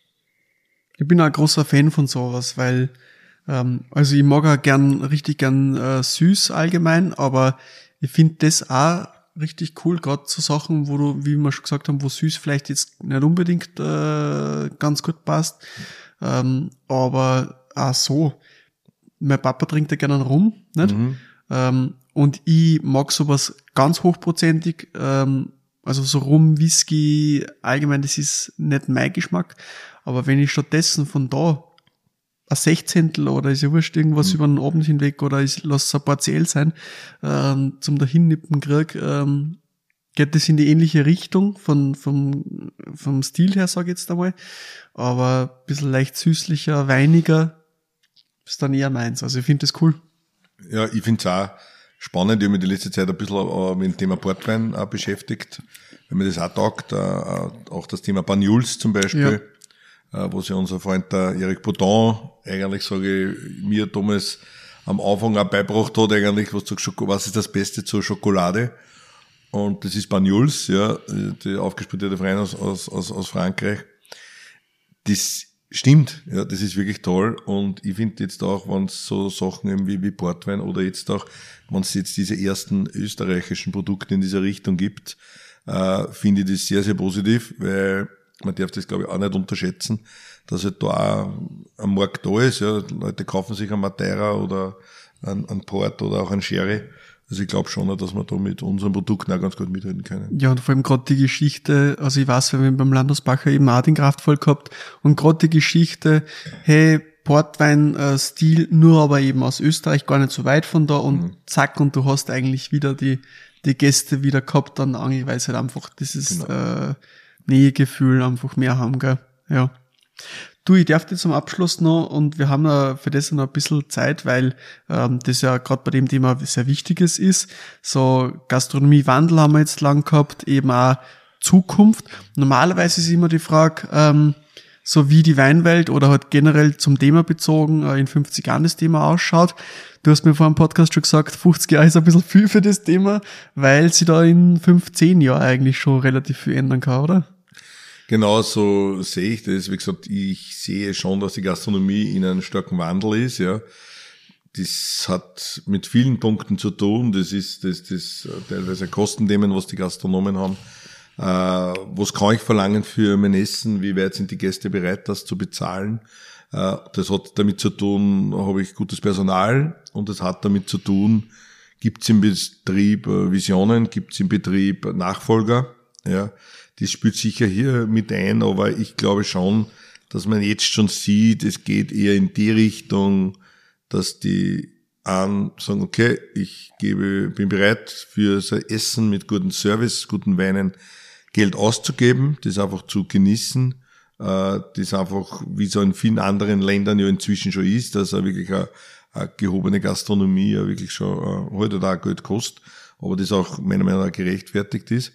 Speaker 1: Ich bin auch ein großer Fan von sowas, weil also ich mag auch gern, richtig gern äh, süß allgemein, aber ich finde das auch richtig cool, gerade zu Sachen, wo du, wie wir schon gesagt haben, wo süß vielleicht jetzt nicht unbedingt äh, ganz gut passt, ähm, aber auch so. Mein Papa trinkt ja gerne einen Rum, nicht? Mhm. Ähm, und ich mag sowas ganz hochprozentig, ähm, also so Rum, Whisky, allgemein, das ist nicht mein Geschmack, aber wenn ich stattdessen von da ein Sechzehntel oder ist ja wurscht, irgendwas mhm. über den Abend hinweg oder ich lasse es ein paar Zähl sein, ähm, zum Dahinnippen krieg, ähm, geht das in die ähnliche Richtung von, vom, vom Stil her, sage ich jetzt einmal, aber ein bisschen leicht süßlicher, weiniger, ist dann eher meins. Also ich finde das cool.
Speaker 2: Ja, ich finde es auch spannend. Ich habe mich die letzte Zeit ein bisschen mit dem Thema Portwein auch beschäftigt, wenn mir das auch taugt, auch das Thema Banyuls zum Beispiel. Ja. Was ja unser Freund der Eric Boudin eigentlich, sage ich, mir damals am Anfang auch beibracht hat, eigentlich, was, zu Schoko- was ist das Beste zur Schokolade? Und das ist Banyuls, ja, die aufgespielte Freien aus, aus, aus, aus Frankreich. Das stimmt, ja, das ist wirklich toll. Und ich finde jetzt auch, wenn es so Sachen eben wie, wie Portwein oder jetzt auch, wenn es jetzt diese ersten österreichischen Produkte in dieser Richtung gibt, äh, finde ich das sehr, sehr positiv, weil man darf das, glaube ich, auch nicht unterschätzen, dass halt da auch ein Markt da ist. Ja. Leute kaufen sich einen Madeira oder einen, einen Port oder auch einen Sherry. Also ich glaube schon, dass wir da mit unseren Produkten auch ganz gut mitreden können.
Speaker 1: Ja, und vor allem gerade die Geschichte, also ich weiß, wir haben beim Landhausbacher eben auch den Kraftvoll gehabt und gerade die Geschichte, hey, Portwein-Stil, nur aber eben aus Österreich, gar nicht so weit von da und mhm. zack, und du hast eigentlich wieder die die Gäste wieder gehabt an der Angel, weil sie halt einfach dieses genau. äh, Nähegefühl einfach mehr haben, gell? Ja. Du, ich darf dir zum Abschluss noch, und wir haben ja für das noch ein bisschen Zeit, weil ähm, das ja gerade bei dem Thema sehr Wichtiges ist. So Gastronomiewandel haben wir jetzt lang gehabt, eben auch Zukunft. Normalerweise ist immer die Frage, ähm, so wie die Weinwelt oder halt generell zum Thema bezogen äh, in fünfzig Jahren das Thema ausschaut. Du hast mir vor dem Podcast schon gesagt, fünfzig Jahre ist ein bisschen viel für das Thema, weil sie da in fünfzehn Jahren eigentlich schon relativ viel ändern kann, oder?
Speaker 2: Genau so sehe ich das. Wie gesagt, ich sehe schon, dass die Gastronomie in einem starken Wandel ist, ja. Das hat mit vielen Punkten zu tun. Das ist das, das teilweise Kostenthemen, was die Gastronomen haben. Äh, was kann ich verlangen für mein Essen? Wie weit sind die Gäste bereit, das zu bezahlen? Äh, das hat damit zu tun, habe ich gutes Personal, und das hat damit zu tun, gibt es im Betrieb äh, Visionen, gibt es im Betrieb Nachfolger? Ja, das spielt sicher hier mit ein, aber ich glaube schon, dass man jetzt schon sieht, es geht eher in die Richtung, dass die an sagen, okay, ich gebe, bin bereit für so Essen mit gutem Service, guten Weinen Geld auszugeben, das einfach zu genießen, äh, das einfach, wie so in vielen anderen Ländern ja inzwischen schon ist, dass er wirklich eine, eine gehobene Gastronomie ja wirklich schon äh, heute da Geld kostet, aber das auch meiner Meinung nach gerechtfertigt ist.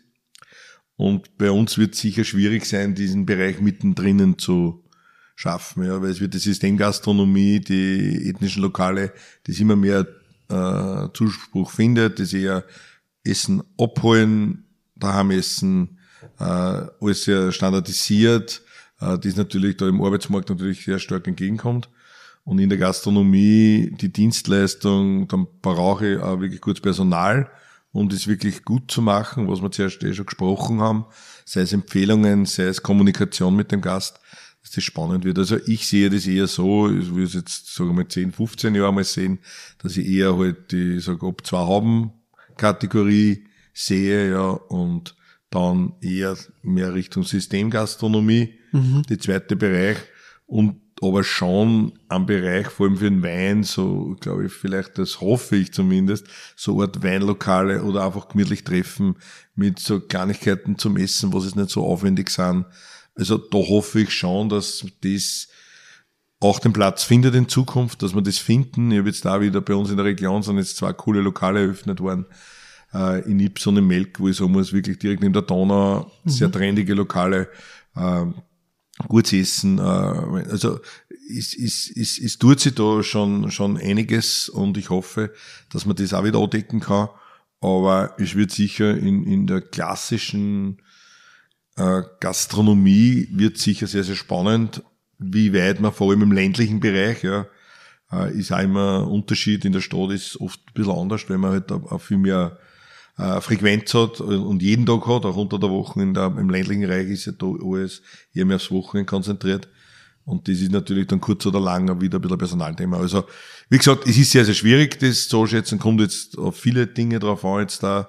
Speaker 2: Und bei uns wird es sicher schwierig sein, diesen Bereich mittendrin zu schaffen, ja, weil es wird die Systemgastronomie, die ethnischen Lokale, das immer mehr äh, Zuspruch findet, das eher Essen abholen, daheim essen, äh, alles sehr standardisiert, äh, das natürlich da im Arbeitsmarkt natürlich sehr stark entgegenkommt. Und in der Gastronomie die Dienstleistung, dann brauche ich auch wirklich gutes Personal, um das wirklich gut zu machen, was wir zuerst eh schon gesprochen haben, sei es Empfehlungen, sei es Kommunikation mit dem Gast, dass das spannend wird. Also ich sehe das eher so, ich will es jetzt, sagen wir mal, zehn, fünfzehn Jahre mal sehen, dass ich eher halt die, sag, ob zwei haben Kategorie sehe, ja, und dann eher mehr Richtung Systemgastronomie, mhm. der zweite Bereich, und aber schon am Bereich, vor allem für den Wein, so, glaube ich, vielleicht, das hoffe ich zumindest, so Art Weinlokale oder einfach gemütlich treffen mit so Kleinigkeiten zum Essen, was es nicht so aufwendig sind. Also da hoffe ich schon, dass das auch den Platz findet in Zukunft, dass wir das finden. Ich habe jetzt da wieder bei uns in der Region, sind jetzt zwei coole Lokale eröffnet worden, äh, in Ips und in Melk, wo ich sagen muss, wirklich direkt neben der Donau, mhm. sehr trendige Lokale, äh, gutes Essen, äh, also es, es, es, es tut sich da schon schon einiges, und ich hoffe, dass man das auch wieder andecken kann, aber es wird sicher in in der klassischen äh, Gastronomie wird sicher sehr, sehr spannend, wie weit man vor allem im ländlichen Bereich, ja, äh, ist auch immer ein Unterschied. In der Stadt ist oft ein bisschen anders, weil man halt auch viel mehr äh, Frequenz hat und jeden Tag hat, auch unter der Woche. In der, im ländlichen Bereich ist ja da alles eher mehr aufs Wochenende konzentriert. Und das ist natürlich dann kurz oder lang wieder ein bisschen ein Personalthema. Also, wie gesagt, es ist sehr, sehr schwierig, das zu schätzen. Kommt jetzt auf viele Dinge drauf an, jetzt da,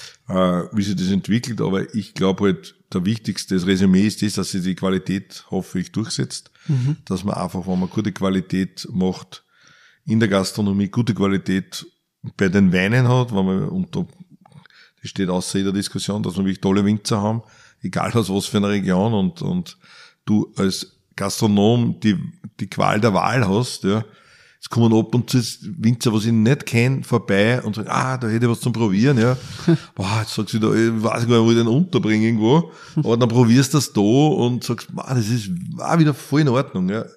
Speaker 2: äh, wie sich das entwickelt. Aber ich glaube halt, der wichtigste, das Resümee ist das, dass sich die Qualität, hoffe ich, durchsetzt. Mhm. Dass man einfach, wenn man gute Qualität macht, in der Gastronomie gute Qualität bei den Weinen hat, wenn man, und da, das steht außer jeder Diskussion, dass wir wirklich tolle Winzer haben, egal aus was für einer Region, und, und du als Gastronom die, die Qual der Wahl hast, ja. Es kommen ab und zu Winzer, was ich nicht kenne, vorbei und sagen, ah, da hätte ich was zum Probieren, ja. Boah, jetzt sagst du da, ich weiß gar nicht, wo ich den unterbringe irgendwo. Aber dann probierst du das da und sagst, boah, das ist auch wieder voll in Ordnung, ja.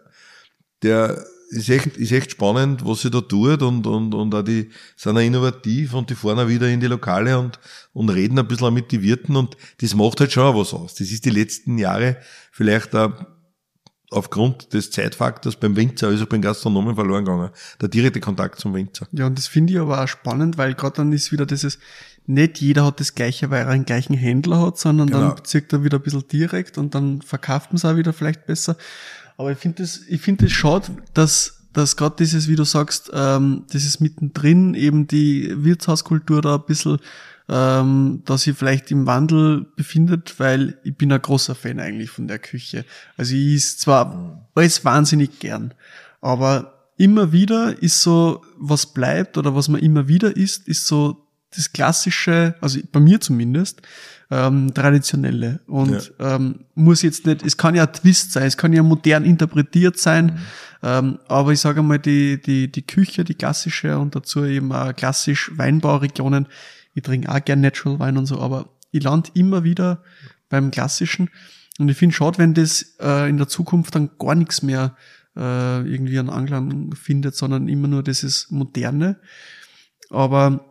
Speaker 2: Der ist echt, ist echt spannend, was sie da tut, und, und, und auch die sind auch innovativ, und die fahren auch wieder in die Lokale und, und reden ein bisschen auch mit den Wirten, und das macht halt schon auch was aus. Das ist die letzten Jahre vielleicht auch aufgrund des Zeitfaktors beim Winzer, also beim Gastronomen verloren gegangen. Der direkte Kontakt zum Winzer.
Speaker 1: Ja, und das finde ich aber auch spannend, weil gerade dann ist wieder dieses, nicht jeder hat das Gleiche, weil er einen gleichen Händler hat, sondern genau. Dann bezirkt er wieder ein bisschen direkt, und dann verkauft man es auch wieder vielleicht besser. Aber ich finde das, ich finde es schade, dass dass gerade dieses, wie du sagst, ähm, dieses mittendrin eben die Wirtshauskultur da ein bisschen, ähm, dass sie vielleicht im Wandel befindet, weil ich bin ein großer Fan eigentlich von der Küche. Also ich is zwar alles wahnsinnig gern, aber immer wieder ist so, was bleibt oder was man immer wieder isst, ist so das klassische, also bei mir zumindest, ähm, traditionelle. Und ja. ähm, muss jetzt nicht, es kann ja ein Twist sein, es kann ja modern interpretiert sein, mhm. ähm, aber ich sage mal, die, die, die Küche, die klassische und dazu eben auch klassisch Weinbauregionen, ich trinke auch gern Natural Wein und so, aber ich lande immer wieder beim Klassischen und ich finde es schade, wenn das äh, in der Zukunft dann gar nichts mehr äh, irgendwie an Anklang findet, sondern immer nur dieses Moderne. Aber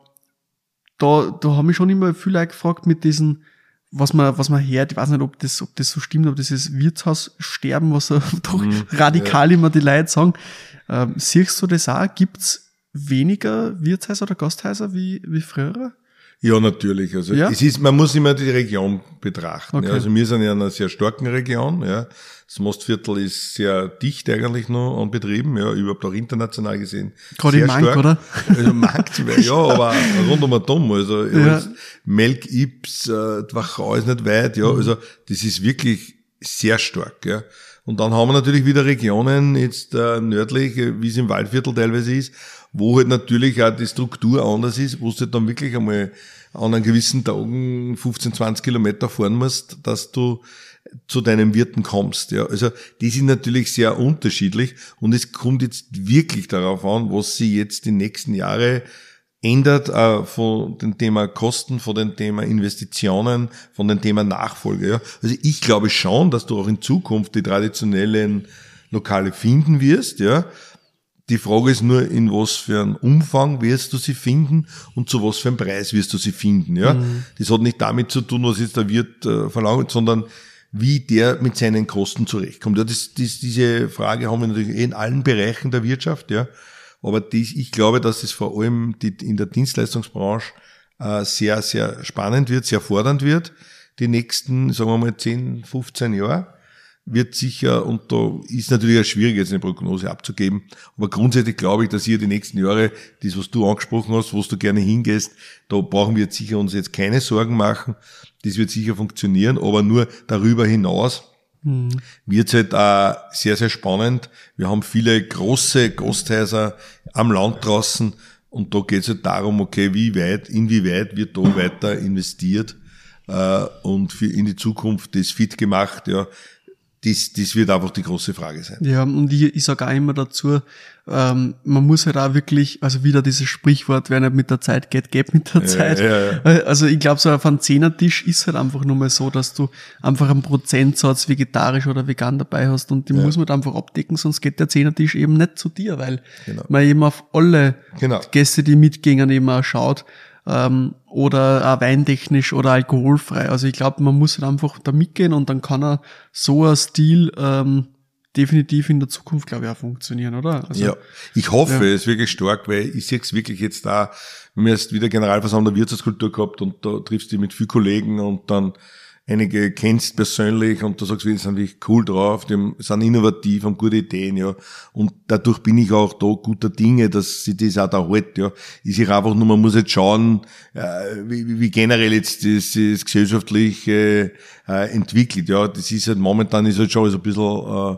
Speaker 1: da, da haben mich schon immer viele Leute gefragt mit diesen, was man, was man hört, ich weiß nicht, ob das, ob das so stimmt, ob dieses Wirtshaussterben, was so doch mm, radikal ja. immer die Leute sagen. Ähm, siehst du das auch? Gibt's weniger Wirtshäuser oder Gasthäuser wie, wie früher?
Speaker 2: Ja, natürlich. Also, ja? es ist, man muss immer die Region betrachten. Okay. Ja. Also, wir sind ja in einer sehr starken Region, ja. Das Mostviertel ist sehr dicht eigentlich noch an Betrieben, ja, überhaupt auch international gesehen.
Speaker 1: Gerade im Mank, oder?
Speaker 2: Also, Mank zum Beispiel, ja, aber rund um den Dom, also, ja. Melk, Ips, äh, Wachau ist nicht weit, ja, also, das ist wirklich sehr stark, ja. Und dann haben wir natürlich wieder Regionen, jetzt, äh, nördlich, wie es im Waldviertel teilweise ist, wo halt natürlich auch die Struktur anders ist, wo du dann wirklich einmal an einem gewissen Tagen fünfzehn, zwanzig Kilometer fahren musst, dass du zu deinem Wirten kommst. Ja, also die sind natürlich sehr unterschiedlich und es kommt jetzt wirklich darauf an, was sich jetzt die nächsten Jahre ändert, äh, von dem Thema Kosten, von dem Thema Investitionen, von dem Thema Nachfolge. Ja. Also ich glaube schon, dass du auch in Zukunft die traditionellen Lokale finden wirst, ja. Die Frage ist nur, in was für einem Umfang wirst du sie finden und zu was für einem Preis wirst du sie finden, ja. Mhm. Das hat nicht damit zu tun, was jetzt der Wirt äh, verlangt, sondern wie der mit seinen Kosten zurechtkommt. Ja, das, das, diese Frage haben wir natürlich in allen Bereichen der Wirtschaft, ja. Aber dies, ich glaube, dass es vor allem die, in der Dienstleistungsbranche äh, sehr, sehr spannend wird, sehr fordernd wird. Die nächsten, sagen wir mal, zehn, fünfzehn Jahre wird sicher, und da ist natürlich auch schwierig, jetzt eine Prognose abzugeben, aber grundsätzlich glaube ich, dass hier die nächsten Jahre, das, was du angesprochen hast, wo du gerne hingehst, da brauchen wir jetzt sicher uns jetzt keine Sorgen machen. Das wird sicher funktionieren, aber nur darüber hinaus mhm. wird es halt auch sehr, sehr spannend. Wir haben viele große Gasthäuser am Land draußen und da geht es halt darum, okay, wie weit, inwieweit wird da weiter investiert äh, und für in die Zukunft das fit gemacht, ja. Das, das wird einfach die große Frage sein.
Speaker 1: Ja, und ich, ich sage auch immer dazu, ähm, man muss halt auch wirklich, also wieder dieses Sprichwort, wer nicht mit der Zeit geht, geht mit der ja, Zeit. Ja, ja. Also ich glaube, so auf einem Zehnertisch ist halt einfach nur mal so, dass du einfach einen Prozentsatz vegetarisch oder vegan dabei hast und den ja. muss man halt einfach abdecken, sonst geht der Zehnertisch eben nicht zu dir, weil genau. man eben auf alle genau. Gäste, die mitgehen, eben auch schaut, ähm, oder auch weintechnisch oder alkoholfrei. Also ich glaube, man muss halt einfach da mitgehen und dann kann er so ein Stil ähm, definitiv in der Zukunft, glaube ich, auch funktionieren, oder? Also,
Speaker 2: ja, ich hoffe, ja. es ist wirklich stark, weil ich sehe es wirklich jetzt da, wir haben jetzt wieder Generalversammlung der Wirtschaftskultur gehabt und da triffst du dich mit vielen Kollegen und dann einige kennst persönlich und du sagst, wir sind wirklich cool drauf, die sind innovativ, haben gute Ideen, ja. Und dadurch bin ich auch da guter Dinge, dass sich das auch da hält, ja. Ich sehe einfach nur, man muss jetzt schauen, äh, wie, wie generell jetzt das, das gesellschaftliche äh, entwickelt, ja. Das ist halt, momentan ist halt schon so ein bisschen, äh,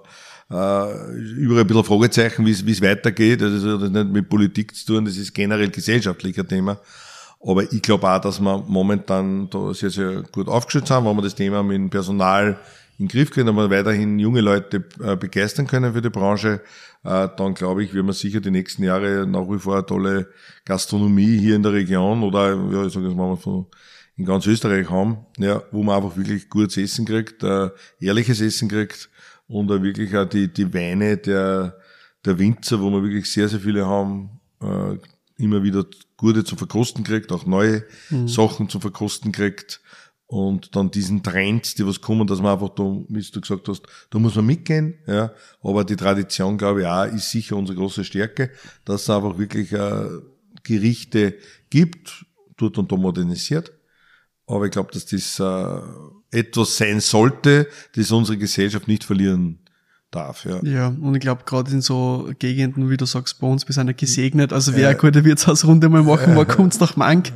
Speaker 2: äh, überall ein bisschen Fragezeichen, wie es, wie es weitergeht. Also das hat nicht mit Politik zu tun, das ist generell gesellschaftlicher Thema. Aber ich glaube auch, dass wir momentan da sehr, sehr gut aufgestellt sind, wenn wir das Thema mit dem Personal in den Griff kriegen, wenn wir weiterhin junge Leute äh, begeistern können für die Branche, äh, dann glaube ich, werden wir sicher die nächsten Jahre nach wie vor eine tolle Gastronomie hier in der Region oder, ja, ich sage jetzt mal, von, in ganz Österreich haben, ja, wo man einfach wirklich gutes Essen kriegt, äh, ehrliches Essen kriegt und auch wirklich auch die, die Weine der, der Winzer, wo wir wirklich sehr, sehr viele haben, äh, immer wieder gute zum Verkosten kriegt, auch neue mhm. Sachen zum Verkosten kriegt und dann diesen Trends, die was kommen, dass man einfach da, wie du gesagt hast, da muss man mitgehen, ja, aber die Tradition, glaube ich, auch, ist sicher unsere große Stärke, dass es einfach wirklich äh, Gerichte gibt, dort und da modernisiert, aber ich glaube, dass das äh, etwas sein sollte, das unsere Gesellschaft nicht verlieren darf. Ja,
Speaker 1: ja, und ich glaube, gerade in so Gegenden, wie du sagst, bei uns, wir sind ja gesegnet, also wer ja. eine gute Wirtshausrunde mal machen mag, kommt's nach Mank.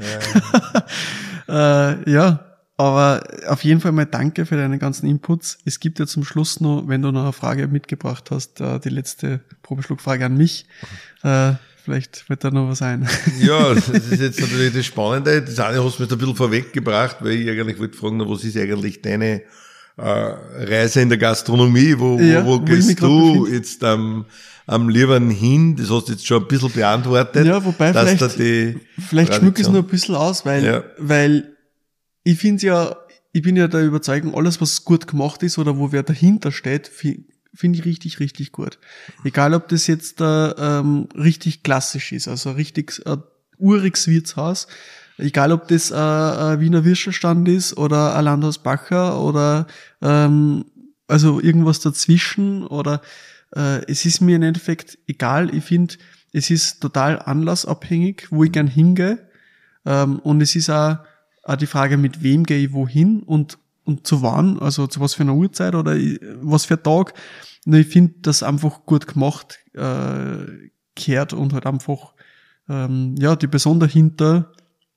Speaker 1: Ja. äh, ja, aber auf jeden Fall mal danke für deine ganzen Inputs. Es gibt ja zum Schluss noch, wenn du noch eine Frage mitgebracht hast, die letzte Probeschluckfrage an mich. Äh, Vielleicht fällt da noch was ein.
Speaker 2: Ja, das ist jetzt natürlich das Spannende. Das eine hast du mir ein bisschen vorweggebracht, weil ich eigentlich wollte fragen, was ist eigentlich deine äh, Reise in der Gastronomie? Wo, ja, wo, wo gehst du jetzt am, am liebsten hin? Das hast du jetzt schon ein bisschen beantwortet.
Speaker 1: Ja, wobei vielleicht, da die vielleicht schmück es nur ein bisschen aus, weil, ja. weil ich finde ja, ich bin ja der Überzeugung, alles, was gut gemacht ist oder wo wer dahinter steht, finde ich richtig, richtig gut. Egal, ob das jetzt äh, ähm, richtig klassisch ist, also richtig äh, uriges Wirtshaus, egal, ob das äh, ein Wiener Würstelstand ist oder ein Landhausbacher oder ähm, also irgendwas dazwischen oder äh, es ist mir im Endeffekt egal. Ich finde, es ist total anlassabhängig, wo ich gern hingehe, ähm, und es ist auch, auch die Frage, mit wem gehe ich wohin und und zu wann, also zu was für einer Uhrzeit oder was für ein Tag. Und ich finde, das einfach gut gemacht äh, gehört und halt einfach ähm, ja die Person dahinter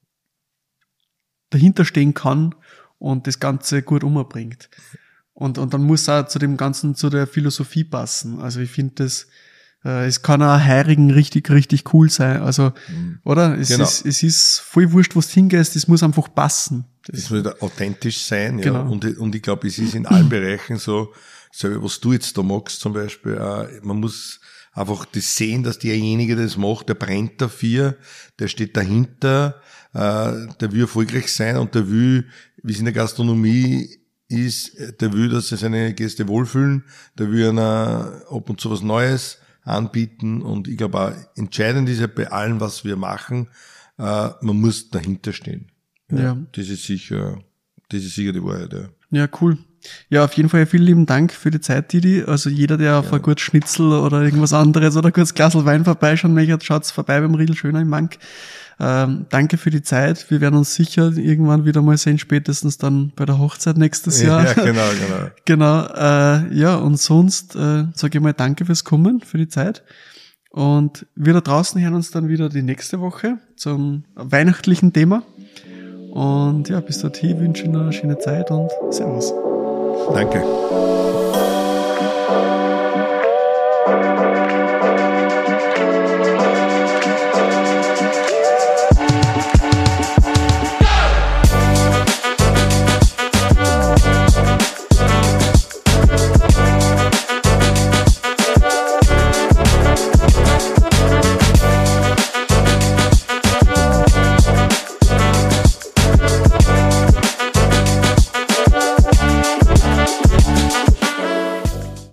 Speaker 1: dahinter stehen kann und das Ganze gut umbringt. Und und dann muss auch zu dem Ganzen, zu der Philosophie passen. Also ich finde das, äh, es kann auch Heirigen richtig, richtig cool sein. Also, mhm. oder? Es genau. ist, es ist voll wurscht, wo du hingehst, es muss einfach passen.
Speaker 2: Es muss authentisch sein, ja.
Speaker 1: Genau.
Speaker 2: Und, und ich glaube, es ist in allen Bereichen so, so, was du jetzt da magst zum Beispiel, äh, man muss einfach das sehen, dass derjenige, der das macht, der brennt dafür, der steht dahinter, äh, der will erfolgreich sein und der will, wie es in der Gastronomie ist, der will, dass sich seine Gäste wohlfühlen, der will einer ab und zu was Neues anbieten und ich glaube auch, entscheidend ist ja bei allem, was wir machen, äh, man muss dahinter stehen. Ja, ja. Das ist sicher, das ist sicher die Wahrheit, ja.
Speaker 1: Ja, cool. Ja, auf jeden Fall vielen lieben Dank für die Zeit, Didi. Also jeder, der auf ja. ein gutes Schnitzel oder irgendwas anderes oder ein kurzes Glas Wein vorbeischauen möchte, schaut's vorbei beim Riedl Schöner im Mank. Ähm, danke für die Zeit. Wir werden uns sicher irgendwann wieder mal sehen, spätestens dann bei der Hochzeit nächstes Jahr.
Speaker 2: Ja, genau, genau.
Speaker 1: genau. Äh, ja, und sonst äh, sage ich mal danke fürs Kommen, für die Zeit. Und wir da draußen hören uns dann wieder die nächste Woche zum weihnachtlichen Thema. Und ja, bis dorthin wünsche ich noch eine schöne Zeit und Servus.
Speaker 2: Danke.